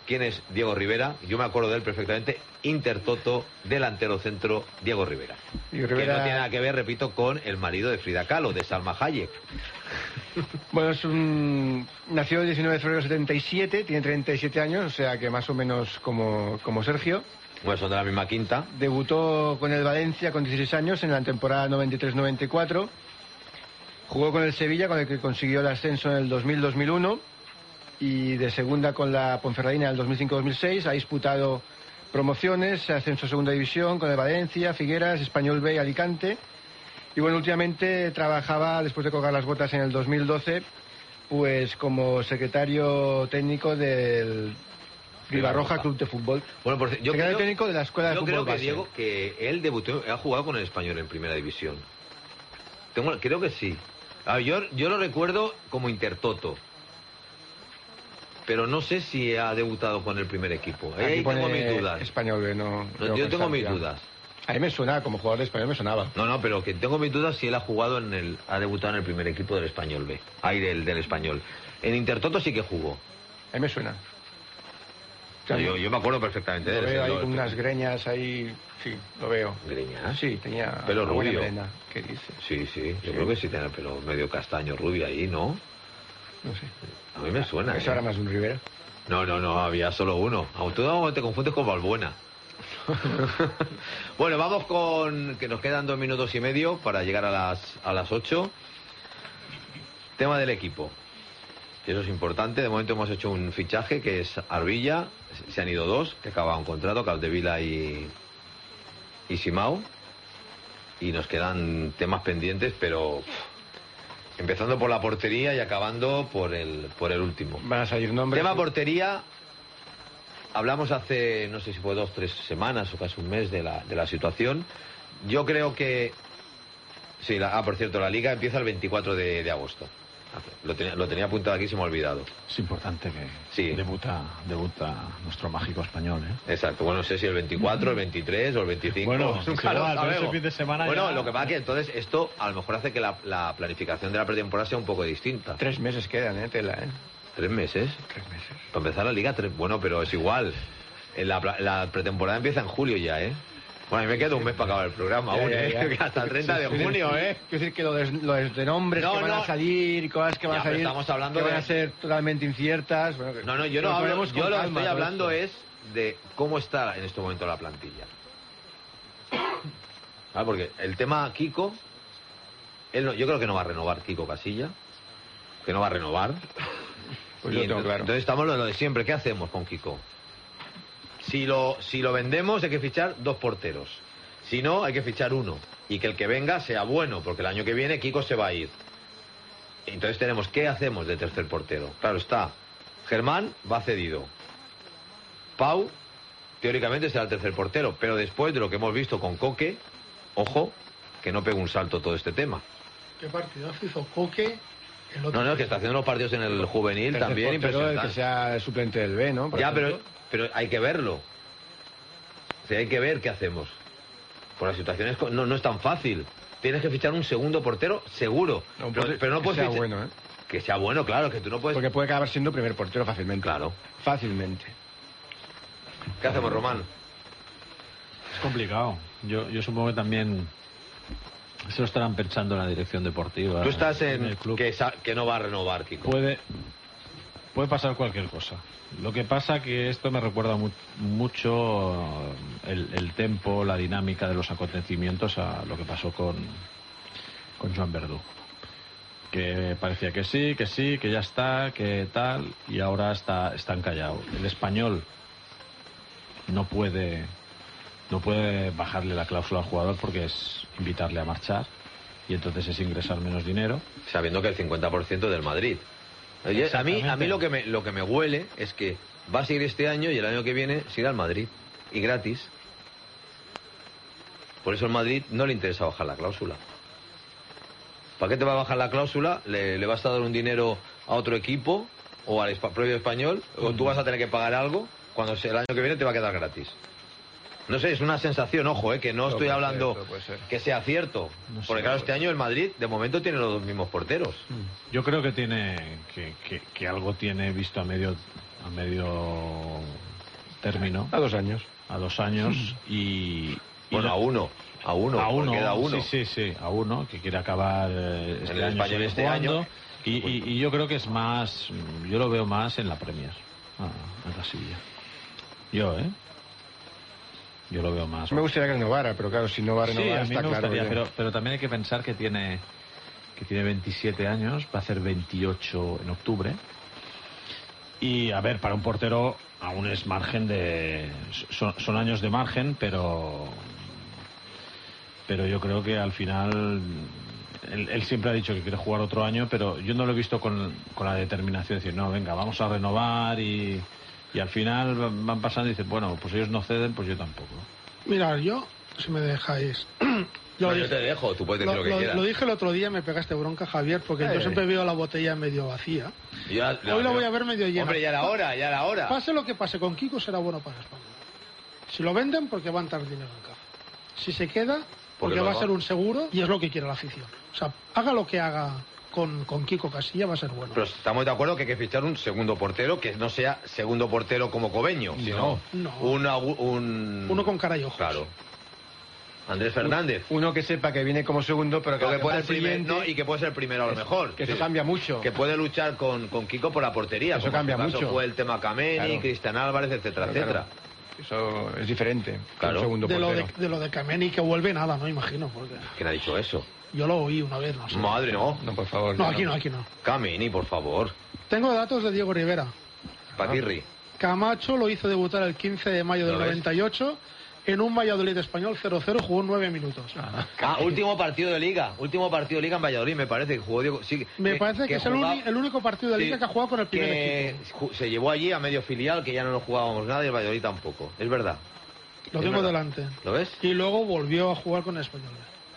quién es Diego Rivera. Yo me acuerdo de él perfectamente. Intertoto, delantero centro, Diego Rivera. Diego Que Rivera- no tiene nada que ver, repito, con el marido de Frida Kahlo, de Salma Hayek. Bueno, es un... nació el diecinueve de febrero del setenta y siete, tiene treinta y siete años, o sea que más o menos como, como Sergio. Bueno, son de la misma quinta. Debutó con el Valencia con dieciséis años en la temporada noventa y tres noventa y cuatro. Jugó con el Sevilla, con el que consiguió el ascenso en el dos mil dos mil uno. Y de segunda con la Ponferradina en el dos mil cinco dos mil seis. Ha disputado promociones, ascenso a segunda división con el Valencia, Figueras, Español B y Alicante. Y bueno, últimamente trabajaba, después de colgar las botas en el dos mil doce, pues como secretario técnico del Ribarroja Club de Fútbol. Bueno, por, yo secretario creo, técnico de la Escuela de yo Fútbol creo que Base. Diego, que él debutó, ha jugado con el Español en Primera División. Tengo, creo que sí. Ah, yo, yo lo recuerdo como Intertoto. Pero no sé si ha debutado con el primer equipo. Aquí Ahí pone tengo mis dudas. Español B, no, No, no yo tengo mis constancia. dudas. A mí me suena, como jugador de Español me sonaba. No, no, pero que tengo mis dudas si él ha jugado en el, ha debutado en el primer equipo del Español B. Ahí del, del Español. En Intertoto sí que jugó. A mí me suena. O sea, yo, yo me acuerdo perfectamente de Lo él. veo ahí Lo- con unas greñas ahí, sí, lo veo. ¿Greñas? Sí, tenía Pelo una buena rubio. melena. ¿Qué dices? Sí, sí, yo Sí. creo que sí tiene el pelo medio castaño rubio ahí, ¿no? No sé. A mí me suena. Eso ¿eh? era más de un Rivera. No, no, no, había solo uno. Aún tú no te confundes con Balbuena. Bueno, vamos con... que nos quedan dos minutos y medio para llegar a las, a las ocho. Tema del equipo. Y eso es importante. De momento hemos hecho un fichaje que es Arbilla. Se han ido dos, que acaba un contrato, Capdevila y, y Simao. Y nos quedan temas pendientes, pero... uf, empezando por la portería y acabando por el, por el último. Van a salir nombres. Tema portería, hablamos hace, no sé si fue dos, tres semanas o casi un mes de la, de la situación. Yo creo que... Sí, la, ah, por cierto, la liga empieza el veinticuatro de, de agosto. Lo tenía, lo tenía apuntado aquí, se me ha olvidado. Es importante que Sí. debuta, debuta nuestro mágico español, ¿eh? Exacto, bueno, no sé si el veinticuatro, el veintitrés o el veinticinco. Bueno, nunca es lo igual, pero sabemos. ese fin de semana Bueno, ya- lo que pasa que entonces esto a lo mejor hace que la, la planificación de la pretemporada sea un poco distinta. Tres meses quedan, ¿eh? Tela, ¿eh? ¿Tres meses? Tres meses. Para empezar la liga, tres... bueno, pero es igual. En la, pla- la pretemporada empieza en julio ya, ¿eh? Bueno, a mí me queda un mes para acabar el programa Ya, aún, ya, ¿eh? ya. Que hasta el treinta de Quiero decir- junio, ¿eh? Quiero decir que lo de, lo de- de nombres No, que van no. a salir y cosas que van Ya, a pero salir estamos hablando que van de- a ser totalmente inciertas. Bueno, que- No, no, yo que no lo hablo, ponemos con yo lo que calma, estoy todo hablando esto. es de cómo está en este momento la plantilla. Ah, porque el tema Kiko, él no- yo creo que no va a renovar Kiko Casilla, que no va a renovar. Pues Y yo lo tengo entonces, claro. entonces estamos en lo de siempre, ¿qué hacemos con Kiko? Si lo, si lo vendemos hay que fichar dos porteros. Si no, hay que fichar uno. Y que el que venga sea bueno, porque el año que viene Kiko se va a ir. Entonces tenemos, ¿qué hacemos de tercer portero? Claro está, Germán va cedido. Pau, teóricamente será el tercer portero, pero después de lo que hemos visto con Coque, ojo, que no pegue un salto todo este tema. ¿Qué partidazo hizo Coque? El otro No, no, que está haciendo unos partidos en el juvenil Tercer también portero, el que impresionante. sea suplente del B, ¿no? Por Ya, ejemplo. pero, pero hay que verlo. O sea, hay que ver qué hacemos. Por las situaciones co- no, no es tan fácil. Tienes que fichar un segundo portero seguro. No, un pero, portero pero no que puedes sea fichar- bueno, ¿eh? Que sea bueno, claro, que tú no puedes... Porque puede acabar siendo primer portero fácilmente. Claro. Fácilmente. ¿Qué hacemos, Román? Es complicado. Yo, yo supongo que también se lo estarán pensando en la dirección deportiva. Tú estás en, el club. que, sa- que no va a renovar, Kiko. Puede, puede pasar cualquier cosa. Lo que pasa que esto me recuerda mu- mucho el, el tempo, la dinámica de los acontecimientos a lo que pasó con, con Joan Verdú. Que parecía que sí, que sí, que ya está, que tal, y ahora está, están callados. El Español no puede, no puede bajarle la cláusula al jugador porque es invitarle a marchar, y entonces es ingresar menos dinero. Sabiendo que el cincuenta por ciento del Madrid. Oye, a mí, a mí lo, que me, lo que me huele es que va a seguir este año y el año que viene se irá al Madrid. Y gratis. Por eso el Madrid no le interesa bajar la cláusula. ¿Para qué te va a bajar la cláusula? ¿Le, le vas a dar un dinero a otro equipo o al espa- propio español? ¿O tú vas a tener que pagar algo cuando se- el año que viene te va a quedar gratis? No sé, es una sensación, ojo, eh, que no Todo estoy puede hablando ser, todo puede ser. que sea cierto. No sé. Porque claro, este año el Madrid de momento tiene los dos mismos porteros. Yo creo que tiene que, que, que algo tiene visto a medio a medio término. A dos años. A dos años y... y bueno, la, a uno. A uno. A uno. Queda uno. Sí, sí, sí. A uno, que quiere acabar eh, este en el año. español este jugando, año. Y, y, y yo creo que es más... Yo lo veo más en la Premier. Ah, en la Sevilla. Yo, ¿eh? Yo lo veo más. Me gustaría que renovara, pero claro, si no va a renovar, sí, a mí está me claro. gustaría, que... pero, pero también hay que pensar que tiene que tiene veintisiete años, va a hacer veintiocho en octubre. Y a ver, para un portero aún es margen de... Son, son años de margen, pero... Pero yo creo que al final... Él, él siempre ha dicho que quiere jugar otro año, pero yo no lo he visto con, con la determinación de decir, no, venga, vamos a renovar y... Y al final van pasando y dicen, bueno, pues ellos no ceden, pues yo tampoco. Mira, yo, si me dejáis... Yo, no, dije, yo te dejo, tú puedes decir lo, lo que lo, quieras. lo dije el otro día, me pegaste bronca, Javier, porque Eh. yo siempre veo la botella medio vacía. Ya, Hoy la voy a ver medio llena. Hombre, ya era hora, ya era hora. Pase lo que pase, con Kiko será bueno para España. Si lo venden, porque va a entrar dinero en caja. Si se queda, porque, Porque va a luego- ser un seguro y es lo que quiere la afición. O sea, haga lo que haga con, con Kiko Casilla, va a ser bueno. Pero estamos de acuerdo que hay que fichar un segundo portero que no sea segundo portero como Cobeño, sino No. un, agu- un... Uno con cara y ojos. Claro. Andrés Fernández. Uno que sepa que viene como segundo, pero que, Creo que la puede ser temporada primer- siguiente- no, y que puede ser primero a lo mejor. Que eso Sí. cambia mucho. Que puede luchar con, con Kiko por la portería. Eso como cambia en su caso mucho. fue el tema Kameni, Claro. Cristian Álvarez, etcétera, Claro, etcétera. Eso es diferente. que Claro. Un segundo De lo de, portero. de lo de Kameni que vuelve nada, no imagino. Porque ¿Quién ha dicho eso? yo lo oí una vez, no sé. Madre, no. No, por favor. No, aquí no, aquí no. Kameni, por favor. Tengo datos de Diego Rivera. Patirri. Camacho lo hizo debutar el quince de mayo del ¿Lo ves? noventa y ocho en un Valladolid español cero cero, jugó nueve minutos. Ah, último partido de Liga. Último partido de Liga en Valladolid, me parece que jugó Diego. Sí, Me parece que, es el, jugaba- uni- el único partido de Sí, liga que ha jugado con el primer que equipo. ju- se llevó allí a medio filial, que ya no nos jugábamos nada y el Valladolid tampoco. Es verdad. Lo es tengo verdad. delante. ¿Lo ves? Y luego volvió a jugar con el español.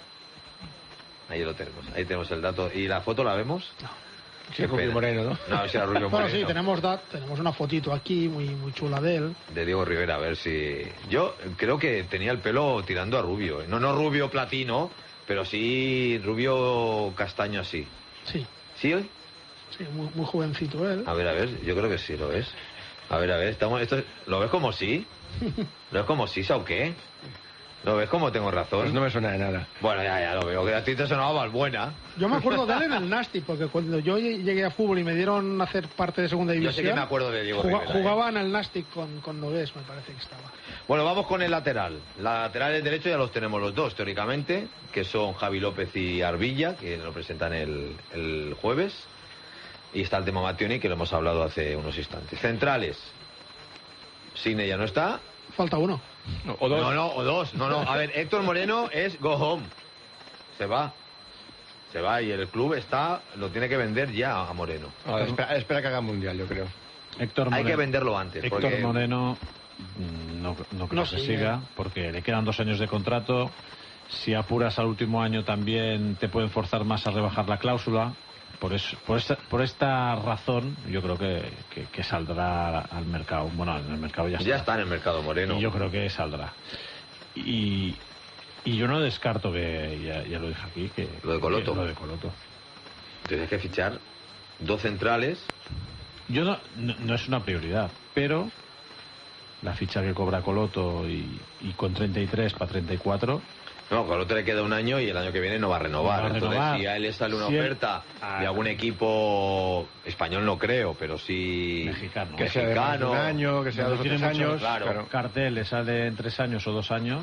Ahí lo tenemos. Ahí tenemos el dato. ¿Y la foto la vemos? Sí, Rubio pena. Moreno, ¿no? No, ese era Rubio Bueno, Moreno. sí, tenemos, dat- tenemos una fotito aquí muy, muy chula de él. De Diego Rivera, a ver si... Yo creo que tenía el pelo tirando a rubio. ¿eh? No, no rubio platino, pero sí rubio castaño así. Sí, ¿Sí? sí, muy, muy jovencito él. A ver, a ver, yo creo que sí, ¿lo ves? A ver, a ver, estamos, esto, ¿lo ves como sí? ¿Lo ves como sí, o qué? ¿Lo ves como tengo razón? Pues no me suena de nada. Bueno, ya, ya lo veo, que a ti te sonaba Valbuena. Yo me acuerdo de él en el Nastic, porque cuando yo lle- llegué a fútbol y me dieron a hacer parte de segunda Yo división, sé que me acuerdo de Diego juga- Rivera. ¿eh? jugaba en el Nastic con, con Nogués, me parece que estaba. Bueno, vamos con el lateral. La lateral del derecho ya los tenemos los dos, teóricamente, que son Javi López y Arbilla, que lo presentan el, el jueves. Y está el tema Mattioni, que lo hemos hablado hace unos instantes. Centrales. Signe ya no está. Falta uno. O dos. No, no, o dos. No, no. A ver, Héctor Moreno es go home. Se va. Se va y el club está, lo tiene que vender ya a Moreno. Ah, espera, espera que haga mundial, yo creo. Héctor Hay Moreno, que venderlo antes. Héctor porque... Moreno mm, no, no creo No que sigue. siga, porque le quedan dos años de contrato. Si apuras al último año también te pueden forzar más a rebajar la cláusula. Por, eso, por, esta, por esta razón yo creo que, que, que saldrá al mercado. Bueno, en el mercado ya está. Ya está en el mercado Moreno. Y yo creo que saldrá. Y, y yo no descarto que, ya, ya lo dije aquí, que Lo de Coloto. que lo de Coloto. Tienes que fichar dos centrales. Yo no, no, no es una prioridad, pero la ficha que cobra Coloto y, y con treinta y tres para treinta y cuatro... No, Coloto le queda un año y el año que viene no va a renovar. No va a Entonces, renovar. si a él le sale una Si él- oferta Ah. de algún equipo español, no creo, pero sí Mexicano. Que sea de más de un mexicano. año, que sea No dos o tiene tres mucho, años. claro. Cartel le sale en tres años o dos años.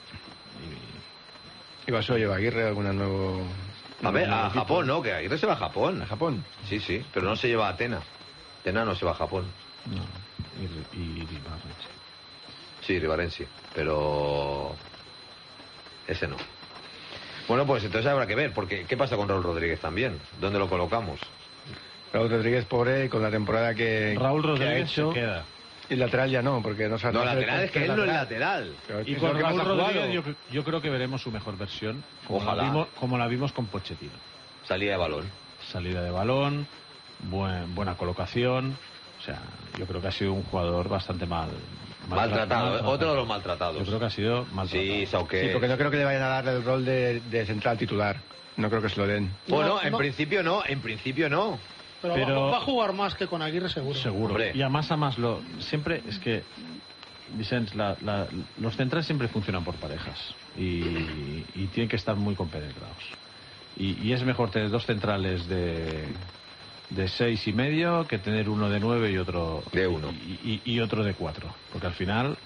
Y va solo lleva Aguirre alguna nuevo. A ver, nuevo a equipo. Japón, ¿no? Que Aguirre se va a Japón. ¿A Japón? Sí, sí, pero no se lleva a Atena. Atena no se va a Japón. No, y, y, y Barnes. Sí, Rivarensi, pero ese no. Bueno, pues entonces habrá que ver, porque ¿qué pasa con Raúl Rodríguez también? ¿Dónde lo colocamos? Raúl Rodríguez, pobre, con la temporada que, Raúl que ha Rodríguez hecho. se queda. Y lateral ya no, porque no sabe. No, sabe lateral es que él no es lateral. Pero es Y que con es lo que Raúl más ha jugado. Rodríguez yo, yo creo que veremos su mejor versión, como Ojalá. la vimos, como la vimos con Pochettino. Salida de balón. Salida de balón, buen, buena colocación. O sea, yo creo que ha sido un jugador bastante mal. Maltratado, ¿eh? Otro de los maltratados. Yo creo que ha sido maltratado. Sí, Sauqué. Sí, porque no creo que le vayan a dar el rol de, de central titular. No creo que se lo den. Bueno, No, en no. principio no, en principio no. Pero, Pero- Va, va a jugar más que con Aguirre seguro. Seguro. Hombre. Y a más a más lo siempre es que Vicens, la, la, los centrales siempre funcionan por parejas y, y tienen que estar muy compenetrados. Y, y es mejor tener dos centrales de de seis y medio que tener uno de nueve y otro De uno. y, y, y otro de cuatro, porque al final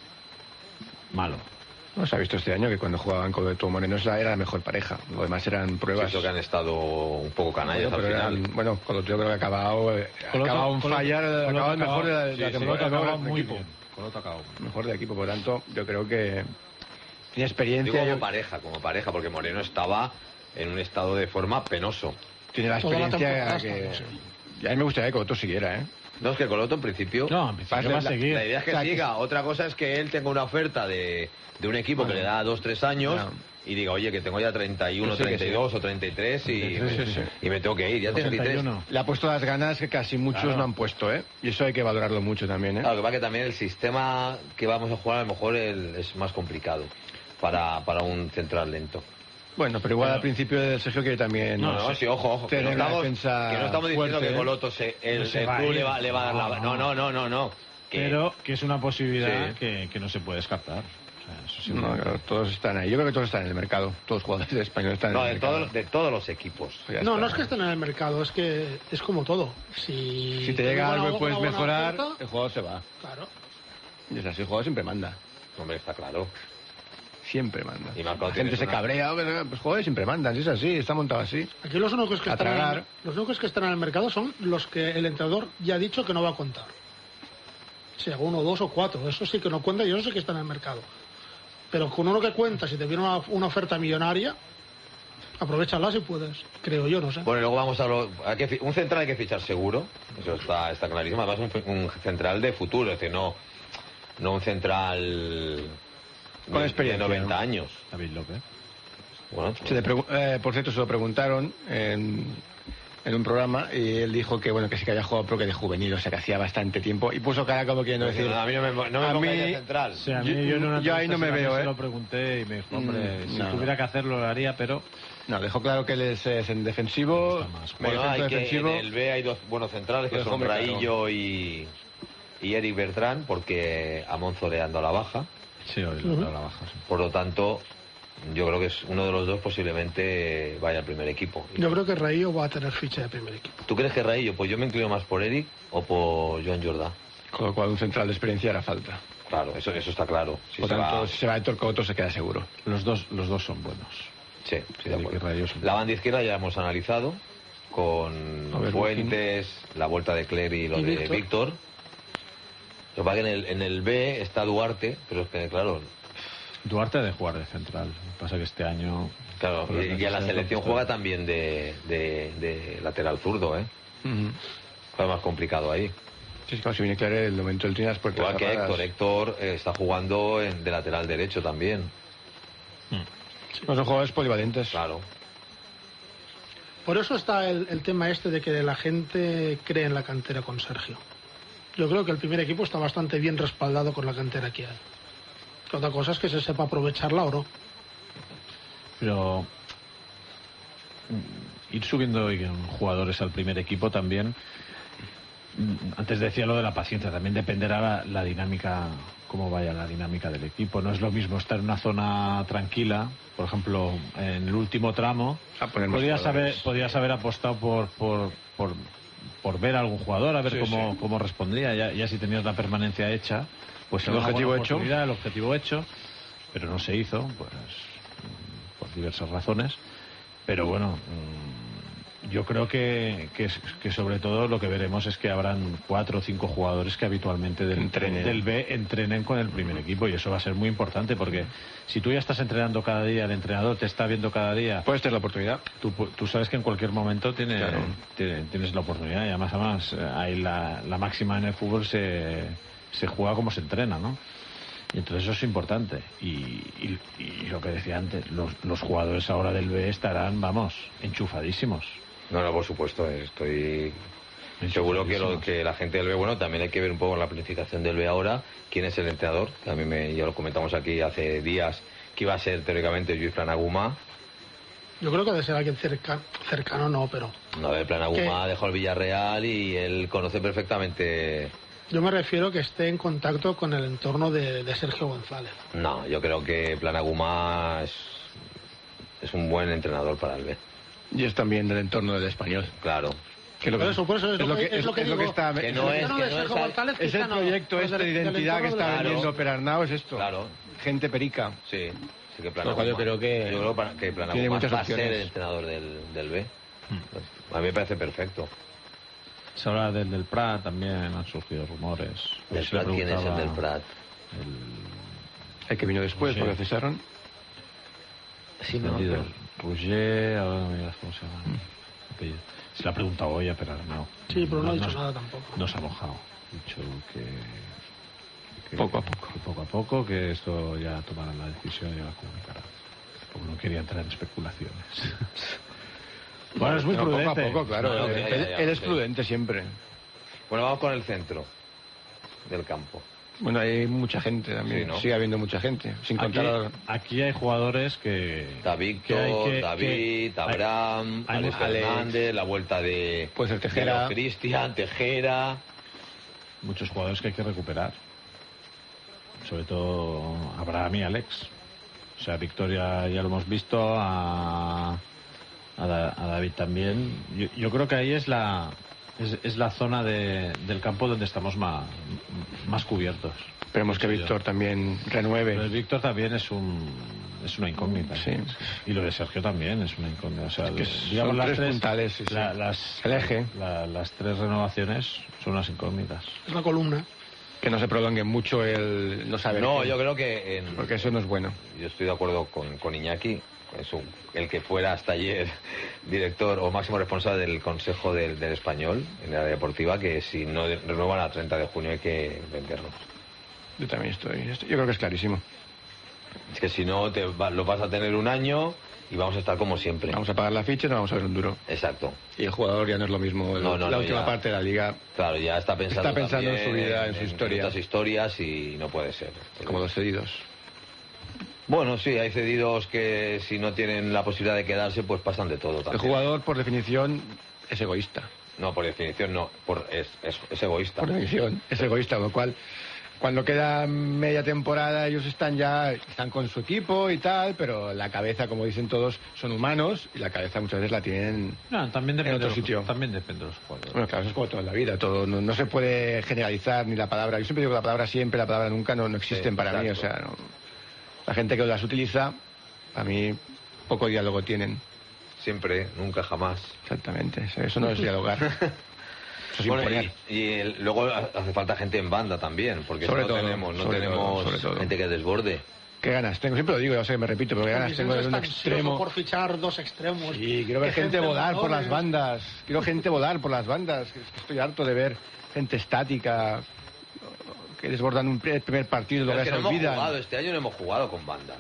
malo. No se ha visto este año que cuando jugaban con Beto Moreno era la mejor pareja. Lo demás eran pruebas. Eso que han estado un poco canallas Bueno, al pero final. eran- bueno, Coloto yo creo que ha acabado, eh, ha Coloto- acabado en Coloto- fallar, ha Coloto acabado el mejor de la, de la sí, sí, temporada. Coloto ha acabado del muy equipo. bien. Coloto ha acabado muy bien. Mejor de equipo, por tanto, yo creo que tiene Digo experiencia. como yo- pareja, como pareja, porque Moreno estaba en un estado de forma penoso. tiene la Toda la experiencia temporada que. está, sí. Y a mí me gustaría que Coloto siguiera, ¿eh? No, es que Coloto en principio... No, en principio va a la- seguir. La idea es que O sea, que- siga. Otra cosa es que él tenga una oferta de, de un equipo que le da dos, tres años Ya. y diga, oye, que tengo ya treinta y uno, Que sí, que treinta y dos o treinta y tres y, treinta y tres, sí, sí. y me tengo que ir. Ya treinta y tres. treinta y uno. Le ha puesto las ganas que casi muchos Claro. no han puesto, ¿eh? Y eso hay que valorarlo mucho también, ¿eh? Claro, lo que pasa que también el sistema que vamos a jugar a lo mejor el- es más complicado para, para un central lento. Bueno, pero igual Pero- al principio del Sergio quiere también. No, no, sí, ojo, ojo. Que no tener la estamos, defensa que no estamos diciendo fuerte, que ¿eh? Coloto se, el, No se el va a club ir. le va, le va a dar la... No, no, no, no, no. Que- Pero que es una posibilidad Sí. que, que no se puede descartar. O sea, eso sí. No, claro, todos están ahí. Yo creo que todos están en el mercado. Todos los jugadores españoles están no, en el de, mercado. todo- de todos los equipos. Pues ya No, está. no es que estén en el mercado, es que es como todo. Si, Si te llega una algo y buena- puedes una buena mejorar, oferta, el jugador se va. claro. Y es así, el jugador siempre manda. Hombre, está claro. Siempre manda. Y más cuando La gente tienes se una- cabrea, pero, pues jugadores siempre mandan, si es así, está montado así. Aquí los únicos que A están en el, tragar. los únicos que están en el mercado son los que el entrenador ya ha dicho que no va a contar. Sea uno, dos o cuatro, eso sí que no cuenta y eso sí que está en el mercado. Pero con uno que cuenta, si te viene una, una oferta millonaria, aprovechala si puedes, creo yo, no sé. Bueno, y luego vamos a lo... hay que fi- un central hay que fichar seguro, eso está, está clarísimo. Además, un, fe- un central de futuro, es decir, no, no un central Con de, experiencia, de noventa ¿no? años. David López. Bueno, Se le pregu- eh, por cierto, se lo preguntaron en, en un programa y él dijo que bueno que sí que había jugado, pero que de juvenil, o sea que hacía bastante tiempo. Y puso cara como queriendo decir. a mí no me, no me a pongáis mí- de central. O sea, a mí, Yo- yo, en una yo ahí no entrevista me sí también veo, se ¿eh? lo pregunté y me dijo, hombre, Mm, si no. tuviera que hacerlo lo haría, pero No, dejó claro que él es, es en defensivo. Está más. Bueno, medio hay centro que, defensivo. en el B hay dos buenos centrales, que Lo dejó son muy claro. Raillo y, y Eric Bertrán, porque a Monzo le ando a la baja. sí, hoy lo a la baja. Sí. Por lo tanto, yo creo que es uno de los dos posiblemente vaya al primer equipo. Yo creo que Raillo va a tener ficha de primer equipo. ¿Tú crees que Raillo? Pues yo me inclino más por Eric o por Joan Jordá. Con lo cual un central de experiencia hará falta. Claro, eso, eso está claro. Si por se tanto, va- si se va Héctor Coto se queda seguro. Los dos, los dos son buenos. Sí, sí, de Eric acuerdo. y Raillo son- La banda izquierda ya hemos analizado con A ver, Fuentes, la vuelta de Clery y lo Y de Víctor. Víctor. Lo que pasa es que en el, en el B está Duarte, pero es que, claro, Duarte ha de jugar de central. Lo que pasa que este año... claro por las y, y en la necesidades selección que juega está- también de, de- de lateral zurdo, ¿eh? Ujú. Fue más complicado ahí. Sí, es como si viene claro el momento del tiene las puertas Igual que cerradas. Héctor. Héctor eh, está jugando en, de lateral derecho también. No son jugadores polivalentes. Claro. Por eso está el, el tema este de que la gente cree en la cantera con Sergio. Yo creo que el primer equipo está bastante bien respaldado con la cantera que hay. Otra cosa es que se sepa aprovecharla o no. Pero mm, ir subiendo y- jugadores al primer equipo también, mm, antes decía lo de la paciencia, también dependerá la, la dinámica, cómo vaya la dinámica del equipo. No es lo mismo estar en una zona tranquila, por ejemplo, en el último tramo, A poner más podías haber, jugadores. podías haber apostado por, por, por, por ver a algún jugador, a ver Sí, cómo, sí. cómo respondía, ya, ya si tenías la permanencia hecha, pues El era una objetivo buena hecho. oportunidad, el objetivo hecho, pero no se hizo, pues mm, por diversas razones. Pero bueno, mm, yo creo que, que, es- que sobre todo lo que veremos es que habrán cuatro o cinco jugadores que habitualmente del, Entrenen. del B entrenen con el primer equipo, y eso va a ser muy importante, porque si tú ya estás entrenando cada día, el entrenador te está viendo cada día, Puedes tener la oportunidad. tú, pu- tú sabes que en cualquier momento tiene, Claro. tiene- tienes la oportunidad, y además, además eh, ahí la, la máxima en el fútbol se, se juega como se entrena, ¿no? Y entonces eso es importante. Y, y- y lo que decía antes, los, los jugadores ahora del B estarán, vamos, enchufadísimos. No, no, por supuesto, estoy seguro que, lo, que la gente del B, bueno, también hay que ver un poco en la planificación del B ahora, quién es el entrenador, que a mí me, ya lo comentamos aquí hace días, que iba a ser teóricamente Luis Planaguma, Yo creo que debe ser alguien cerca, cercano, no, pero... No, a ver, Planaguma ¿Qué? dejó el Villarreal y él conoce perfectamente... Yo me refiero que esté en contacto con el entorno de, de Sergio González. No, yo creo que Planaguma es, es un buen entrenador para el B. Y es también del entorno del Español. Claro. Que lo Por eso, por eso es, lo que, es lo que es lo digo. que está, que es no lo es- El entorno que de no Sergio es- González, es el quizá no, proyecto pues este del- de del identidad que entorno está de- Claro. vendiendo Perarnao, es esto. Claro. Gente perica. Sí, sí que Lo Planaguma. cual yo creo que yo creo pa- que Planaguma tiene muchas va a ser opciones. el entrenador del, del B. A mí me parece perfecto. Se habla del del Prat, también han surgido rumores. ¿Del Se le Prat? ¿Quién es el preguntaba del Prat? El que vino después, Sí. porque cesaron. Sí, el no, vendido. pero- Roger, ahora no me digas cómo se llama. Apellido. Se le ha preguntado hoy a Perarnau. Sí, pero no ha dicho se- nada tampoco. No se ha mojado. Ha dicho que, que- Poco a poco. que poco a poco, que esto ya tomarán la decisión y ya la comunicarán. Porque no quería entrar en especulaciones. Bueno, es muy No, prudente. poco a poco, claro. No, no, él ya, ya, ya, él es sí. prudente siempre. Bueno, vamos con el centro del campo. Bueno, hay mucha gente también. Sí, ¿no? Sigue habiendo mucha gente. Sin Aquí, contar. aquí hay jugadores que... Está Víctor, que hay que- David, que- Abraham, hay- Alex Alex. Fernández, la vuelta de... Puede ser Tejera. de Cristian, Tejera... muchos jugadores que hay que recuperar. Sobre todo Abraham y Alex. O sea, Victoria ya lo hemos visto, a, a, Da- a David también. Yo, yo creo que ahí es la es, es la zona de- del campo donde estamos más, más cubiertos. Esperemos que Pienso yo. Víctor también renueve. Pero el Víctor también es un es una incógnita. Sí. Y lo de Sergio también es una incógnita. O sea, Es que digamos son las tres puntales, sí, sí. la- las, El eje. la- las tres renovaciones son unas incógnitas. Es la columna. Que no se prolongue mucho el no saber. No, qué. yo creo que... En... Porque eso no es bueno. Yo estoy de acuerdo con, con Iñaki. Es un- el que fuera hasta ayer director o máximo responsable del Consejo del, del Español en el área deportiva, que si no de- renuevan a treinta de junio hay que venderlos. Yo también estoy. estoy- Yo creo que es clarísimo. Es que si no, te va- lo vas a tener un año y vamos a estar como siempre. Vamos a pagar la ficha y no vamos a ver un duro. Exacto. Y el jugador ya no es lo mismo. el- No, no, la no, última ya. parte de la liga, Claro, ya está pensando, Está pensando en su también vida, en su historia. otras historias y no puede ser. como los cedidos. Bueno, sí, hay cedidos que si no tienen la posibilidad de quedarse, pues pasan de todo El también. jugador, por definición, es egoísta. No, por definición no, por, es, es, es egoísta. Por definición, es egoísta, con lo cual, cuando queda media temporada, ellos están ya, están con su equipo y tal, pero la cabeza, como dicen todos, son humanos y la cabeza muchas veces la tienen. No, también depende, otro de los, sitio. también depende de los jugadores. Bueno, claro, eso es como todo en la vida, todo, no, no se puede generalizar ni la palabra. Yo siempre digo que la palabra siempre, la palabra nunca no, no existen Sí, para mí, o exacto. sea, no- la gente que las utiliza, a mí poco diálogo tienen. Siempre, nunca, jamás. Exactamente, eso- eso no es dialogar. Eso es Bueno, imponer. y, y el- luego hace falta gente en banda también, porque Sobre no todo, tenemos, no sobre tenemos todo, sobre todo. gente que desborde. ¿Qué ganas tengo? Siempre lo digo, ya sé que me repito, pero qué ganas tengo de Vicente un está ansioso extremo. por fichar dos extremos. Sí, quiero ver Que gente volar por las entrenadores. bandas. Quiero gente volar por las bandas. Es que estoy harto de ver gente estática que desbordan un pri- primer partido y Pero luego es que ya no se hemos olvidan. jugado, este año no hemos jugado con banda.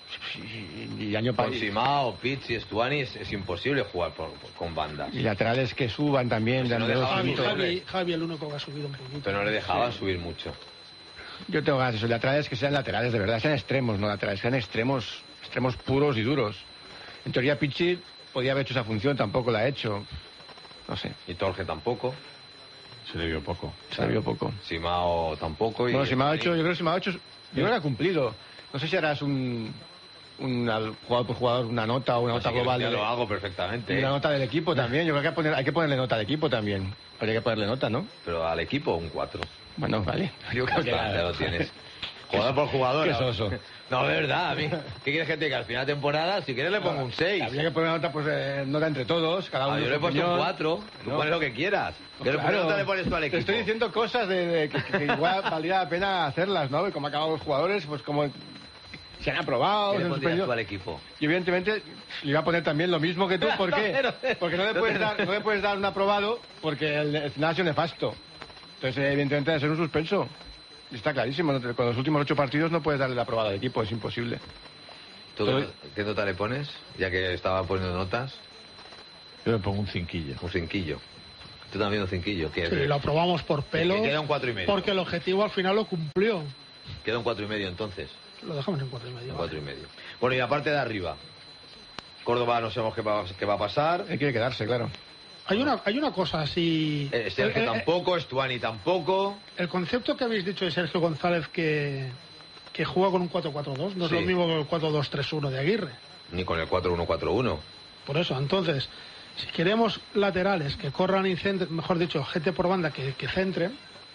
Y, y año Con pasado. Simao, Pizzi, Estuani es, es imposible jugar por- por- con bandas. Y laterales que suban también. Pues si no dan dos dejaban Javi, minutos. Javi, Javi el único que ha subido un poquito. Pero no le dejaban subir mucho. Yo tengo ganas de eso. Laterales que sean laterales de verdad, sean extremos, no laterales, sean extremos, extremos puros y duros. En teoría, Pichi podía haber hecho esa función, tampoco la ha hecho. No sé, Y Torge tampoco. Se le vio poco. se le vio poco. Simao tampoco. Y Bueno, si me ha Estuani- hecho, yo creo que si me ha hecho, yo creo que ha cumplido. No sé si harás un, un al jugador por jugador una nota o una Así nota que global. ya de- lo hago perfectamente. Una ¿eh? nota del equipo también. Yo creo que hay que, poner- hay que ponerle nota al equipo también. Habría que ponerle nota, ¿no? Pero al equipo un cuatro. Bueno, vale. Yo creo que Ya lo tienes. Jugador por jugador. Qué ahora. soso. No, de verdad, a mí. ¿Qué quieres que te diga? Al final de temporada, si quieres le pongo un seis. Habría que poner una nota, pues, eh, nota entre todos, cada uno. Ah, yo su le he puesto un opinión. cuatro. Tú No. pones lo que quieras. ¿Qué Claro. nota le pones tú al equipo? Te estoy diciendo cosas de, de que, que igual valdría la pena hacerlas, ¿no? Y como han acabado los jugadores, pues como se han aprobado, ¿Qué se le han pondrías suspendido. tú al equipo? Y evidentemente le iba a poner también lo mismo que tú. ¿Por qué? No, pero- Porque no le no puedes te- dar, no le puedes dar un aprobado porque el escenario es nefasto. Entonces, evidentemente, debe ser un suspenso. Y está clarísimo. ¿no? Con los últimos ocho partidos no puedes darle el aprobado al equipo, es imposible. ¿Tú qué, Todo- no- qué nota le pones? Ya que estaba poniendo notas. Yo le pongo un cinquillo. Un cinquillo. Tú también un cinquillo. Que Sí, lo aprobamos por pelo. que queda un cuatro y medio. Porque el objetivo al final lo cumplió. Queda un cuatro y medio entonces. Lo dejamos en cuatro y medio. Un cuatro y medio. Bueno, y la parte de arriba. Córdoba no sabemos qué va, qué va a pasar. Él quiere quedarse, claro. Hay una, hay una cosa, si... Eh, Sergio eh, eh, tampoco, Stuani tampoco. El concepto que habéis dicho de Sergio González que, que juega con un cuatro cuatro dos no Sí. es lo mismo que el cuatro dos tres uno de Aguirre. Ni con el cuatro uno cuatro uno. Por eso, entonces, si queremos laterales que corran y centren, mejor dicho, gente por banda que, que centren,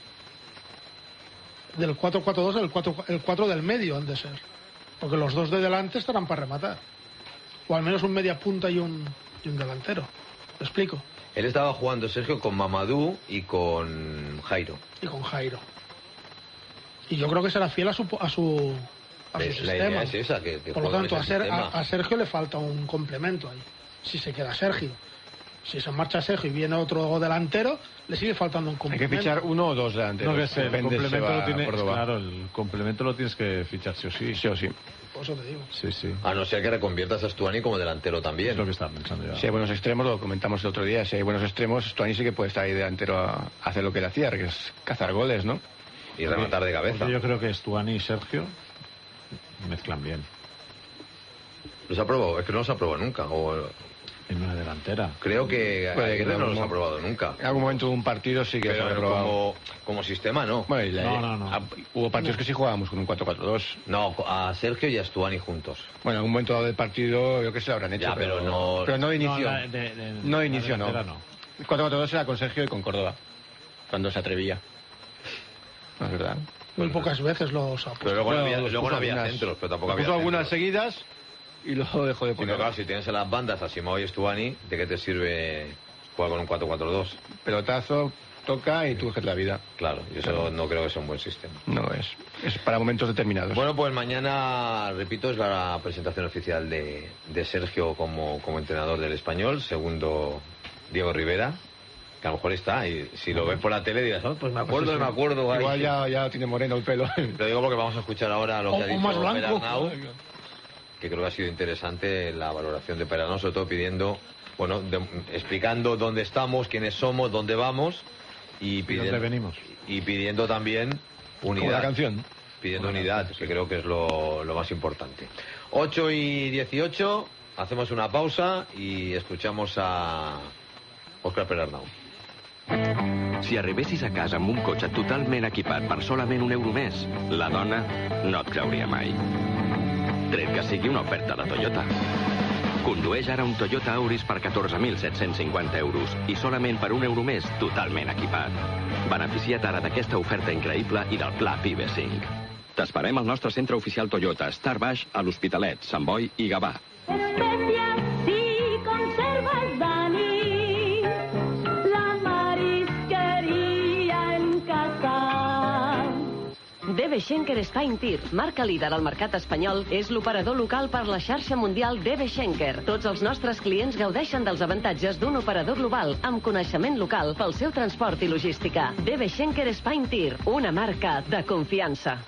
del cuatro cuatro dos el cuatro, el cuatro del medio han de ser. Porque los dos de delante estarán para rematar. O al menos un media punta y un, y un delantero. ¿Me explico? Él estaba jugando, Sergio, con Mamadou y con Jairo. Y con Jairo. Y yo creo que será fiel a su, a su, a su La sistema. idea es esa, que, que Por lo juegue tanto, en a, ese Ser- sistema. a, a Sergio le falta un complemento ahí. Si se queda Sergio. Si se marcha Sergio y viene otro delantero, le sigue faltando un Hay complemento. que fichar uno o dos delanteros. No, que sé, el Depende si complemento va lo tienes, a Córdoba. claro, el complemento lo tienes que fichar sí o sí. Sí o sí. Por eso te digo. Sí, sí. A no ser que reconviertas a Stuani como delantero también. Es lo que estaba pensando yo. Si hay buenos extremos, lo comentamos el otro día, si hay buenos extremos, Stuani sí que puede estar ahí delantero a, a hacer lo que él hacía, que es cazar goles, ¿no? Y rematar de cabeza. Porque yo creo que Stuani y Sergio mezclan bien ¿Los ha probado? Es que no los ha probado nunca. O... en una delantera. Creo que Puede que Aguirre en no los algún ha probado nunca. En algún momento de un partido sí que se Pero ha probado. como, como sistema, no. Bueno, y la- No, no, no. a- hubo partidos que sí jugábamos con un cuatro cuatro dos. No, a Sergio y a Stuani juntos. Bueno, en algún momento dado del partido, yo que sé, lo habrán hecho. Ya, pero no- Pero no de inicio. No, la- de- de- No de la inicio, no. delantera El cuatro cuatro dos era con Sergio y con Córdoba. Cuando se atrevía. No es verdad. Muy pocas veces los ha puesto. Pero luego no Bueno, había, los luego no puso había algunas- centros, pero tampoco puso había algunas centros. seguidas y luego dejó de Sí, poner. pero claro, si tienes en las bandas a Simao y Stuani, ¿de qué te sirve jugar con un cuatro cuatro dos? Pelotazo, toca y tú coges la vida. Claro, y eso no creo que sea un buen sistema. No es. Es para momentos determinados. Bueno, pues mañana, repito, es la presentación oficial de, de Sergio como, como entrenador del Español, segundo Diego Rivera, que a lo mejor está, y si lo ves por la tele dirás, oh, pues me acuerdo, Sí, sí. me acuerdo. ay, Igual sí. ya, ya tiene moreno el pelo. Lo digo porque vamos a escuchar ahora lo que O- ha o dicho más blanco. Perarnau, que creo que ha sido interesante la valoración de Perarnau, sobre todo pidiendo, bueno, de- explicando dónde estamos, quiénes somos, dónde vamos y pidiendo, dónde venimos. y pidiendo también Como la unidad. canción. Pidiendo Como la unidad, canción, que sí. creo que es lo, lo más importante. ocho y dieciocho, hacemos una pausa y escuchamos a Óscar Perarnau. Si arribessis a casa amb un cotxe totalment equipat per solament un euro més, la dona no et creuria mai. Tret que sigui una oferta de Toyota. Condueix ara un Toyota Auris per catorze mil set-cents cinquanta euros i solament per un euro més totalment equipat. Beneficia't ara d'aquesta oferta increïble i del Pla PIBE cinc. T'esperem al nostre centre oficial Toyota, Star Baix, a l'Hospitalet, Sant Boi i Gavà. Especial si conservas Dani, la marisquería en casa. D B Schenker Spine Tir, marca líder al mercat espanyol, és l'operador local per la xarxa mundial D B Schenker. Tots els nostres clients gaudeixen dels avantatges d'un operador global amb coneixement local pel seu transport i logística. D B Schenker Spine Tir, una marca de confiança.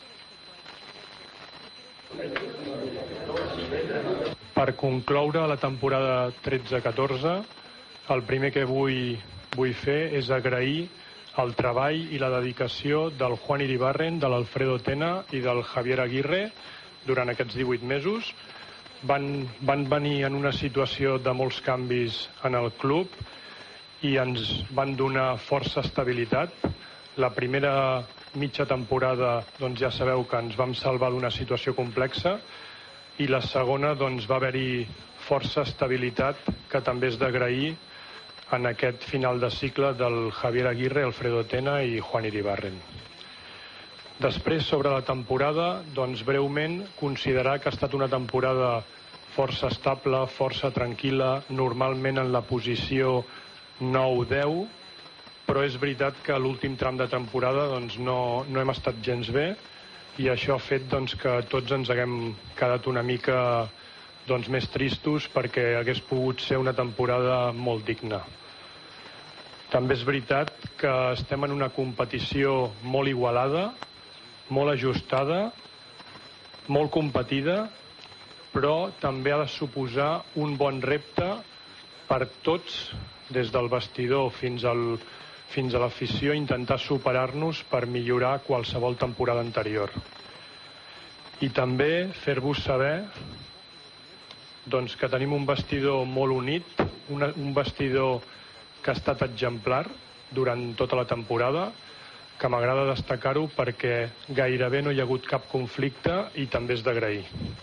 Per concloure la temporada tretze catorze, el primer que vull, vull fer és agrair el treball i la dedicació del Juan Iribarren, de l'Alfredo Tena i del Javier Aguirre durant aquests divuit mesos. Van, van venir en una situació de molts canvis en el club i ens van donar força estabilitat. La primera mitja temporada, doncs ja sabeu que ens vam salvar d'una situació complexa, i la segona, doncs, va haver-hi força estabilitat que també és d'agrair en aquest final de cicle del Javier Aguirre, Alfredo Tena i Juan Iribarren. Després, sobre la temporada, doncs breument considerar que ha estat una temporada força estable, força tranquil·la, normalment en la posició nou deu, però és veritat que a l'últim tram de temporada doncs, no, no hem estat gens bé, i això ha fet doncs, que tots ens haguem quedat una mica doncs, més tristos perquè hagués pogut ser una temporada molt digna. També és veritat que estem en una competició molt igualada, molt ajustada, molt competida, però també ha de suposar un bon repte per tots, des del vestidor fins al fins a l'afició, intentar superar-nos per millorar qualsevol temporada anterior. I també fer-vos saber doncs que tenim un vestidor molt unit, una, un vestidor que ha estat exemplar durant tota la temporada, que m'agrada destacar-ho perquè gairebé no hi ha hagut cap conflicte i també és d'agrair.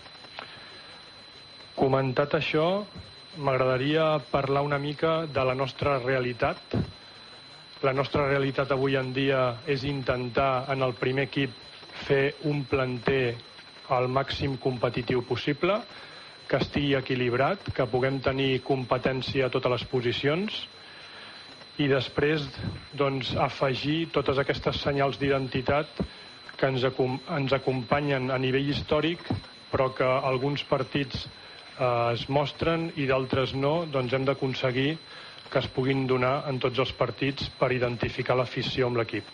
Comentat això, m'agradaria parlar una mica de la nostra realitat. La nostra realitat avui en dia és intentar en el primer equip fer un planter al màxim competitiu possible, que estigui equilibrat, que puguem tenir competència a totes les posicions i després doncs, afegir totes aquestes senyals d'identitat que ens, acom ens acompanyen a nivell històric, però que alguns partits eh, es mostren i d'altres no, doncs hem d'aconseguir que es puguin donar en tots els partits per identificar l'afició amb l'equip.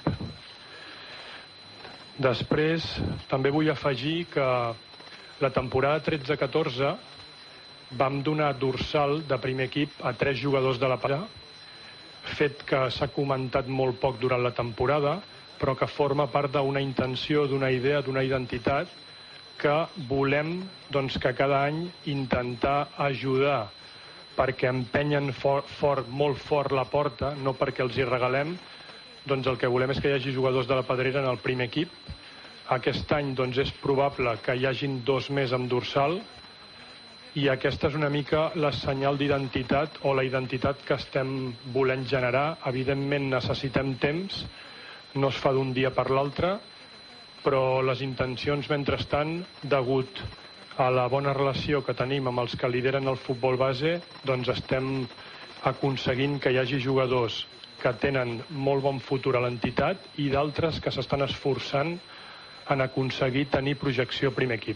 Després, també vull afegir que la temporada tretze catorze vam donar dorsal de primer equip a tres jugadors de la parella, fet que s'ha comentat molt poc durant la temporada, però que forma part d'una intenció, d'una idea, d'una identitat que volem doncs, que cada any intentar ajudar perquè empenyen fort, fort, molt fort la porta, no perquè els hi regalem, doncs el que volem és que hi hagi jugadors de la Pedrera en el primer equip. Aquest any doncs, és probable que hi hagin dos més amb dorsal i aquesta és una mica la senyal d'identitat o la identitat que estem volent generar. Evidentment necessitem temps, no es fa d'un dia per l'altre, però les intencions mentrestant, degut a la bona relació que tenim amb els que lideren el futbol base, doncs estem aconseguint que hi hagi jugadors que tenen molt bon futur a l'entitat i d'altres que s'estan esforçant en aconseguir tenir projecció a primer equip.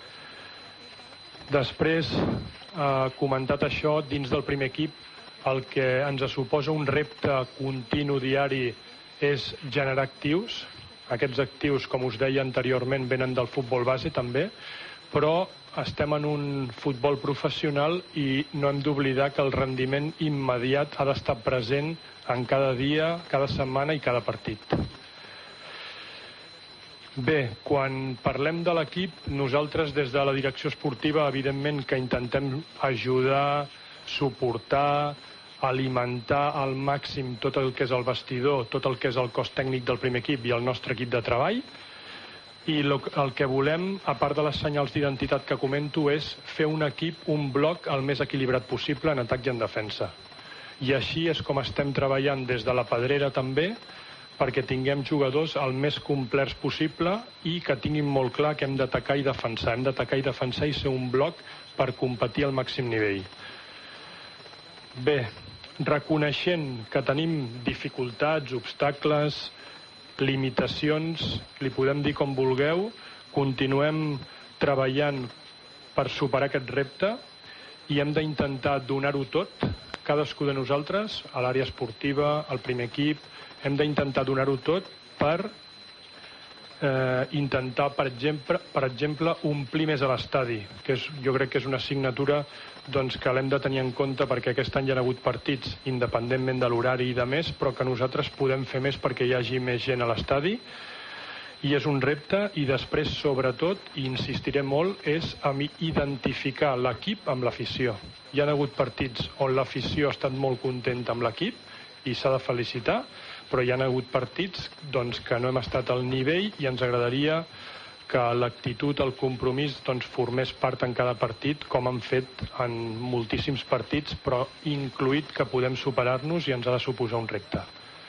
Després, eh, comentat això, dins del primer equip, el que ens suposa un repte continu diari és generar actius. Aquests actius, com us deia anteriorment, venen del futbol base també, però estem en un futbol professional i no hem d'oblidar que el rendiment immediat ha d'estar present en cada dia, cada setmana i cada partit. Bé, quan parlem de l'equip, nosaltres des de la direcció esportiva evidentment que intentem ajudar, suportar, alimentar al màxim tot el que és el vestidor, tot el que és el cos tècnic del primer equip i el nostre equip de treball. I el que volem, a part de les senyals d'identitat que comento, és fer un equip, un bloc el més equilibrat possible en atac i en defensa. I així és com estem treballant des de la Pedrera també, perquè tinguem jugadors el més complets possible i que tinguin molt clar que hem d'atacar i defensar. Hem d'atacar i defensar i ser un bloc per competir al màxim nivell. Bé, reconeixent que tenim dificultats, obstacles, limitacions, li podem dir com vulgueu, continuem treballant per superar aquest repte i hem d'intentar donar-ho tot, cadascú de nosaltres, a l'àrea esportiva, al primer equip, hem d'intentar donar-ho tot per eh, intentar, per exemple, per exemple, omplir més a l'estadi, que és, jo crec que és una assignatura doncs, que l'hem de tenir en compte perquè aquest any hi ha hagut partits independentment de l'horari i de més, però que nosaltres podem fer més perquè hi hagi més gent a l'estadi i és un repte. I després, sobretot, i insistiré molt, és a identificar l'equip amb l'afició. Hi ha hagut partits on l'afició ha estat molt contenta amb l'equip i s'ha de felicitar, però hi ha hagut partits doncs, que no hem estat al nivell i ens agradaria que l'actitud, el compromís doncs, formés part en cada partit, com han fet en moltíssims partits, però incluït que podem superar-nos i ens ha de suposar un repte.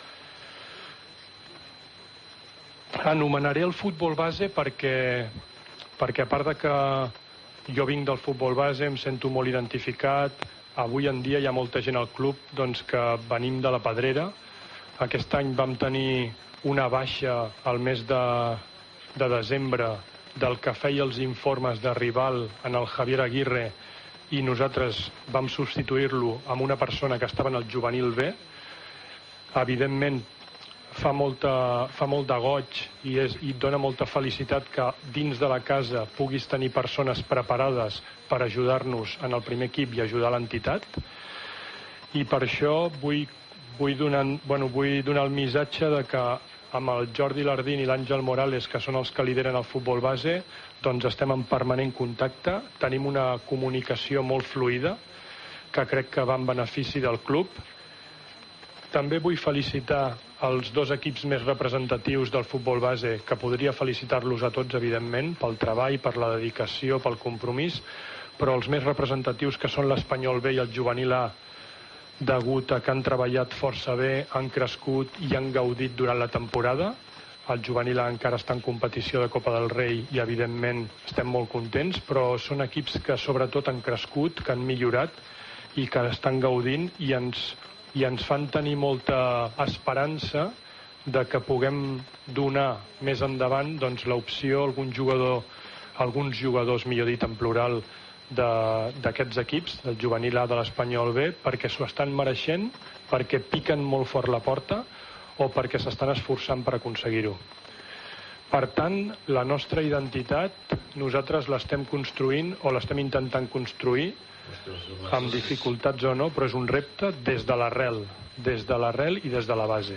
Anomenaré el futbol base perquè, perquè a part de que jo vinc del futbol base, em sento molt identificat, avui en dia hi ha molta gent al club doncs, que venim de la Pedrera. Aquest any vam tenir una baixa al mes de, de desembre del que feia els informes de rival en el Javier Aguirre i nosaltres vam substituir-lo amb una persona que estava en el juvenil B. Evidentment fa, molta, fa molt de goig i, és, i et dona molta felicitat que dins de la casa puguis tenir persones preparades per ajudar-nos en el primer equip i ajudar l'entitat. I per això vull Vull donar, bueno, vull donar el missatge de que amb el Jordi Lardín i l'Àngel Morales, que són els que lideren el futbol base, doncs estem en permanent contacte, tenim una comunicació molt fluida, que crec que va en benefici del club. També vull felicitar els dos equips més representatius del futbol base, que podria felicitar-los a tots, evidentment, pel treball, per la dedicació, pel compromís, però els més representatius, que són l'Espanyol B i el Juvenil A, degut a que han treballat força bé, han crescut i han gaudit durant la temporada. El Juvenil A encara està en competició de Copa del Rei i, evidentment, estem molt contents, però són equips que sobretot han crescut, que han millorat i que estan gaudint i ens, i ens fan tenir molta esperança de que puguem donar més endavant doncs, l'opció a algun jugador, alguns jugadors, millor dit en plural, d'aquests equips, del Juvenil A, de l'Espanyol B, perquè s'ho estan mereixent, perquè piquen molt fort la porta o perquè s'estan esforçant per aconseguir-ho. Per tant, la nostra identitat nosaltres l'estem construint o l'estem intentant construir, amb dificultats o no, però és un repte des de l'arrel, des de l'arrel i des de la base.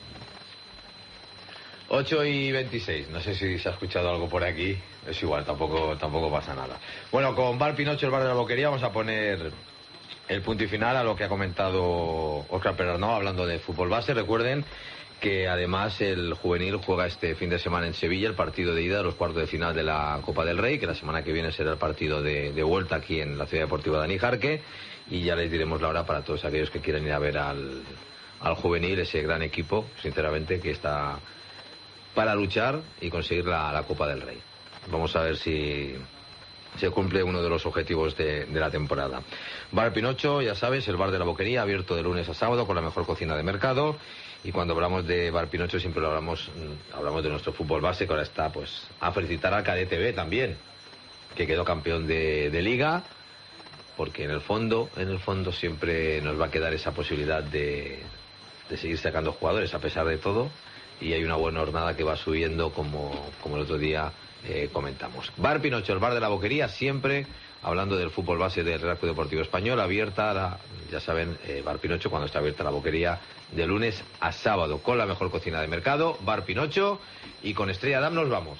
ocho y veintiséis, no sé si se ha escuchado algo por aquí, es igual, tampoco, tampoco pasa nada. Bueno, con Bar Pinocho, el bar de la Boquería, vamos a poner el punto y final a lo que ha comentado Óscar Perarnau hablando de fútbol base. Recuerden que además el juvenil juega este fin de semana en Sevilla el partido de ida de los cuartos de final de la Copa del Rey, que la semana que viene será el partido de, de vuelta aquí en la Ciudad Deportiva de Anijarque, y ya les diremos la hora para todos aquellos que quieran ir a ver al, al juvenil, ese gran equipo, sinceramente, que está para luchar y conseguir la, la Copa del Rey. Vamos a ver si se cumple uno de los objetivos de, de la temporada. Bar Pinocho, ya sabes, el bar de la Boquería, abierto de lunes a sábado con la mejor cocina de mercado. Y cuando hablamos de Bar Pinocho siempre lo hablamos, hablamos de nuestro fútbol base, que ahora está pues a felicitar al Cadete B también, que quedó campeón de, de Liga, porque en el fondo, en el fondo siempre nos va a quedar esa posibilidad de, de seguir sacando jugadores a pesar de todo. Y hay una buena jornada que va subiendo, como, como el otro día eh, comentamos. Bar Pinocho, el bar de la Boquería, siempre hablando del fútbol base del Real Club Deportivo Español, abierta, la, ya saben, eh, Bar Pinocho, cuando está abierta la Boquería, de lunes a sábado, con la mejor cocina de mercado, Bar Pinocho, y con Estrella Damm nos vamos.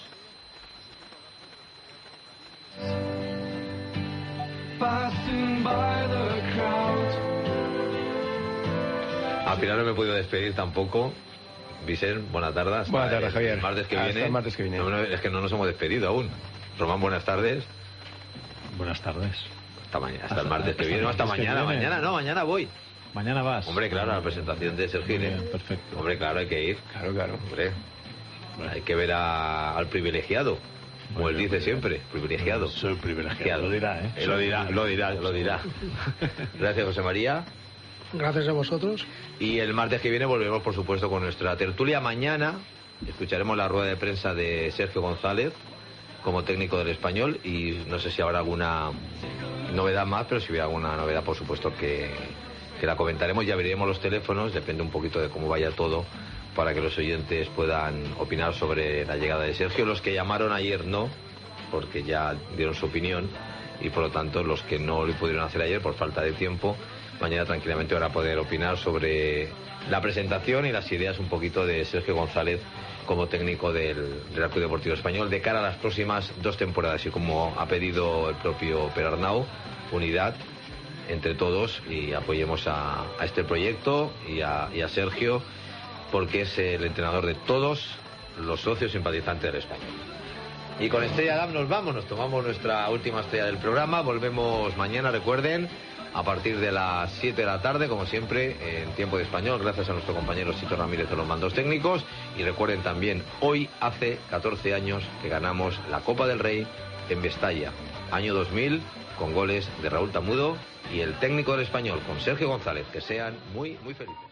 Al final no me he podido despedir tampoco. Vicent, buenas tardes. Buenas tardes, Javier. El martes que Hasta viene. el martes que viene. No, no, es que no nos hemos despedido aún. Román, buenas tardes. Buenas tardes. Hasta mañana, hasta el martes que viene. No, hasta mañana, mañana no, mañana voy. Mañana vas. Hombre, claro, a la presentación de Sergio. Perfecto. Hombre, claro, hay que ir. Claro, claro. Hombre, bueno. Hay que ver a, al privilegiado. Como bueno, él dice siempre, privilegiado. Soy privilegiado. Lo dirá, ¿eh? Lo dirá, lo dirá, lo dirá. Gracias, José María. Gracias a vosotros. Y el martes que viene volvemos, por supuesto, con nuestra tertulia. Mañana escucharemos la rueda de prensa de Sergio González como técnico del Español, y no sé si habrá alguna novedad más, pero si hubiera alguna novedad, por supuesto que, que la comentaremos. Ya veremos los teléfonos, depende un poquito de cómo vaya todo, para que los oyentes puedan opinar sobre la llegada de Sergio. Los que llamaron ayer no, porque ya dieron su opinión, y por lo tanto los que no lo pudieron hacer ayer por falta de tiempo, mañana tranquilamente van a poder opinar sobre la presentación y las ideas un poquito de Sergio González como técnico del Real Club Deportivo Español de cara a las próximas dos temporadas. Y como ha pedido el propio Perarnau, unidad entre todos, y apoyemos a, a este proyecto y a, y a Sergio, porque es el entrenador de todos los socios simpatizantes del Español. Y con Estrella Damm nos vamos, nos tomamos nuestra última estrella del programa. Volvemos mañana, recuerden, a partir de las siete de la tarde, como siempre, en tiempo de español, gracias a nuestro compañero Sito Ramírez de los mandos técnicos. Y recuerden también, hoy hace catorce años que ganamos la Copa del Rey en Mestalla, año dos mil, con goles de Raúl Tamudo y el técnico del Español, con Sergio González. Que sean muy, muy felices.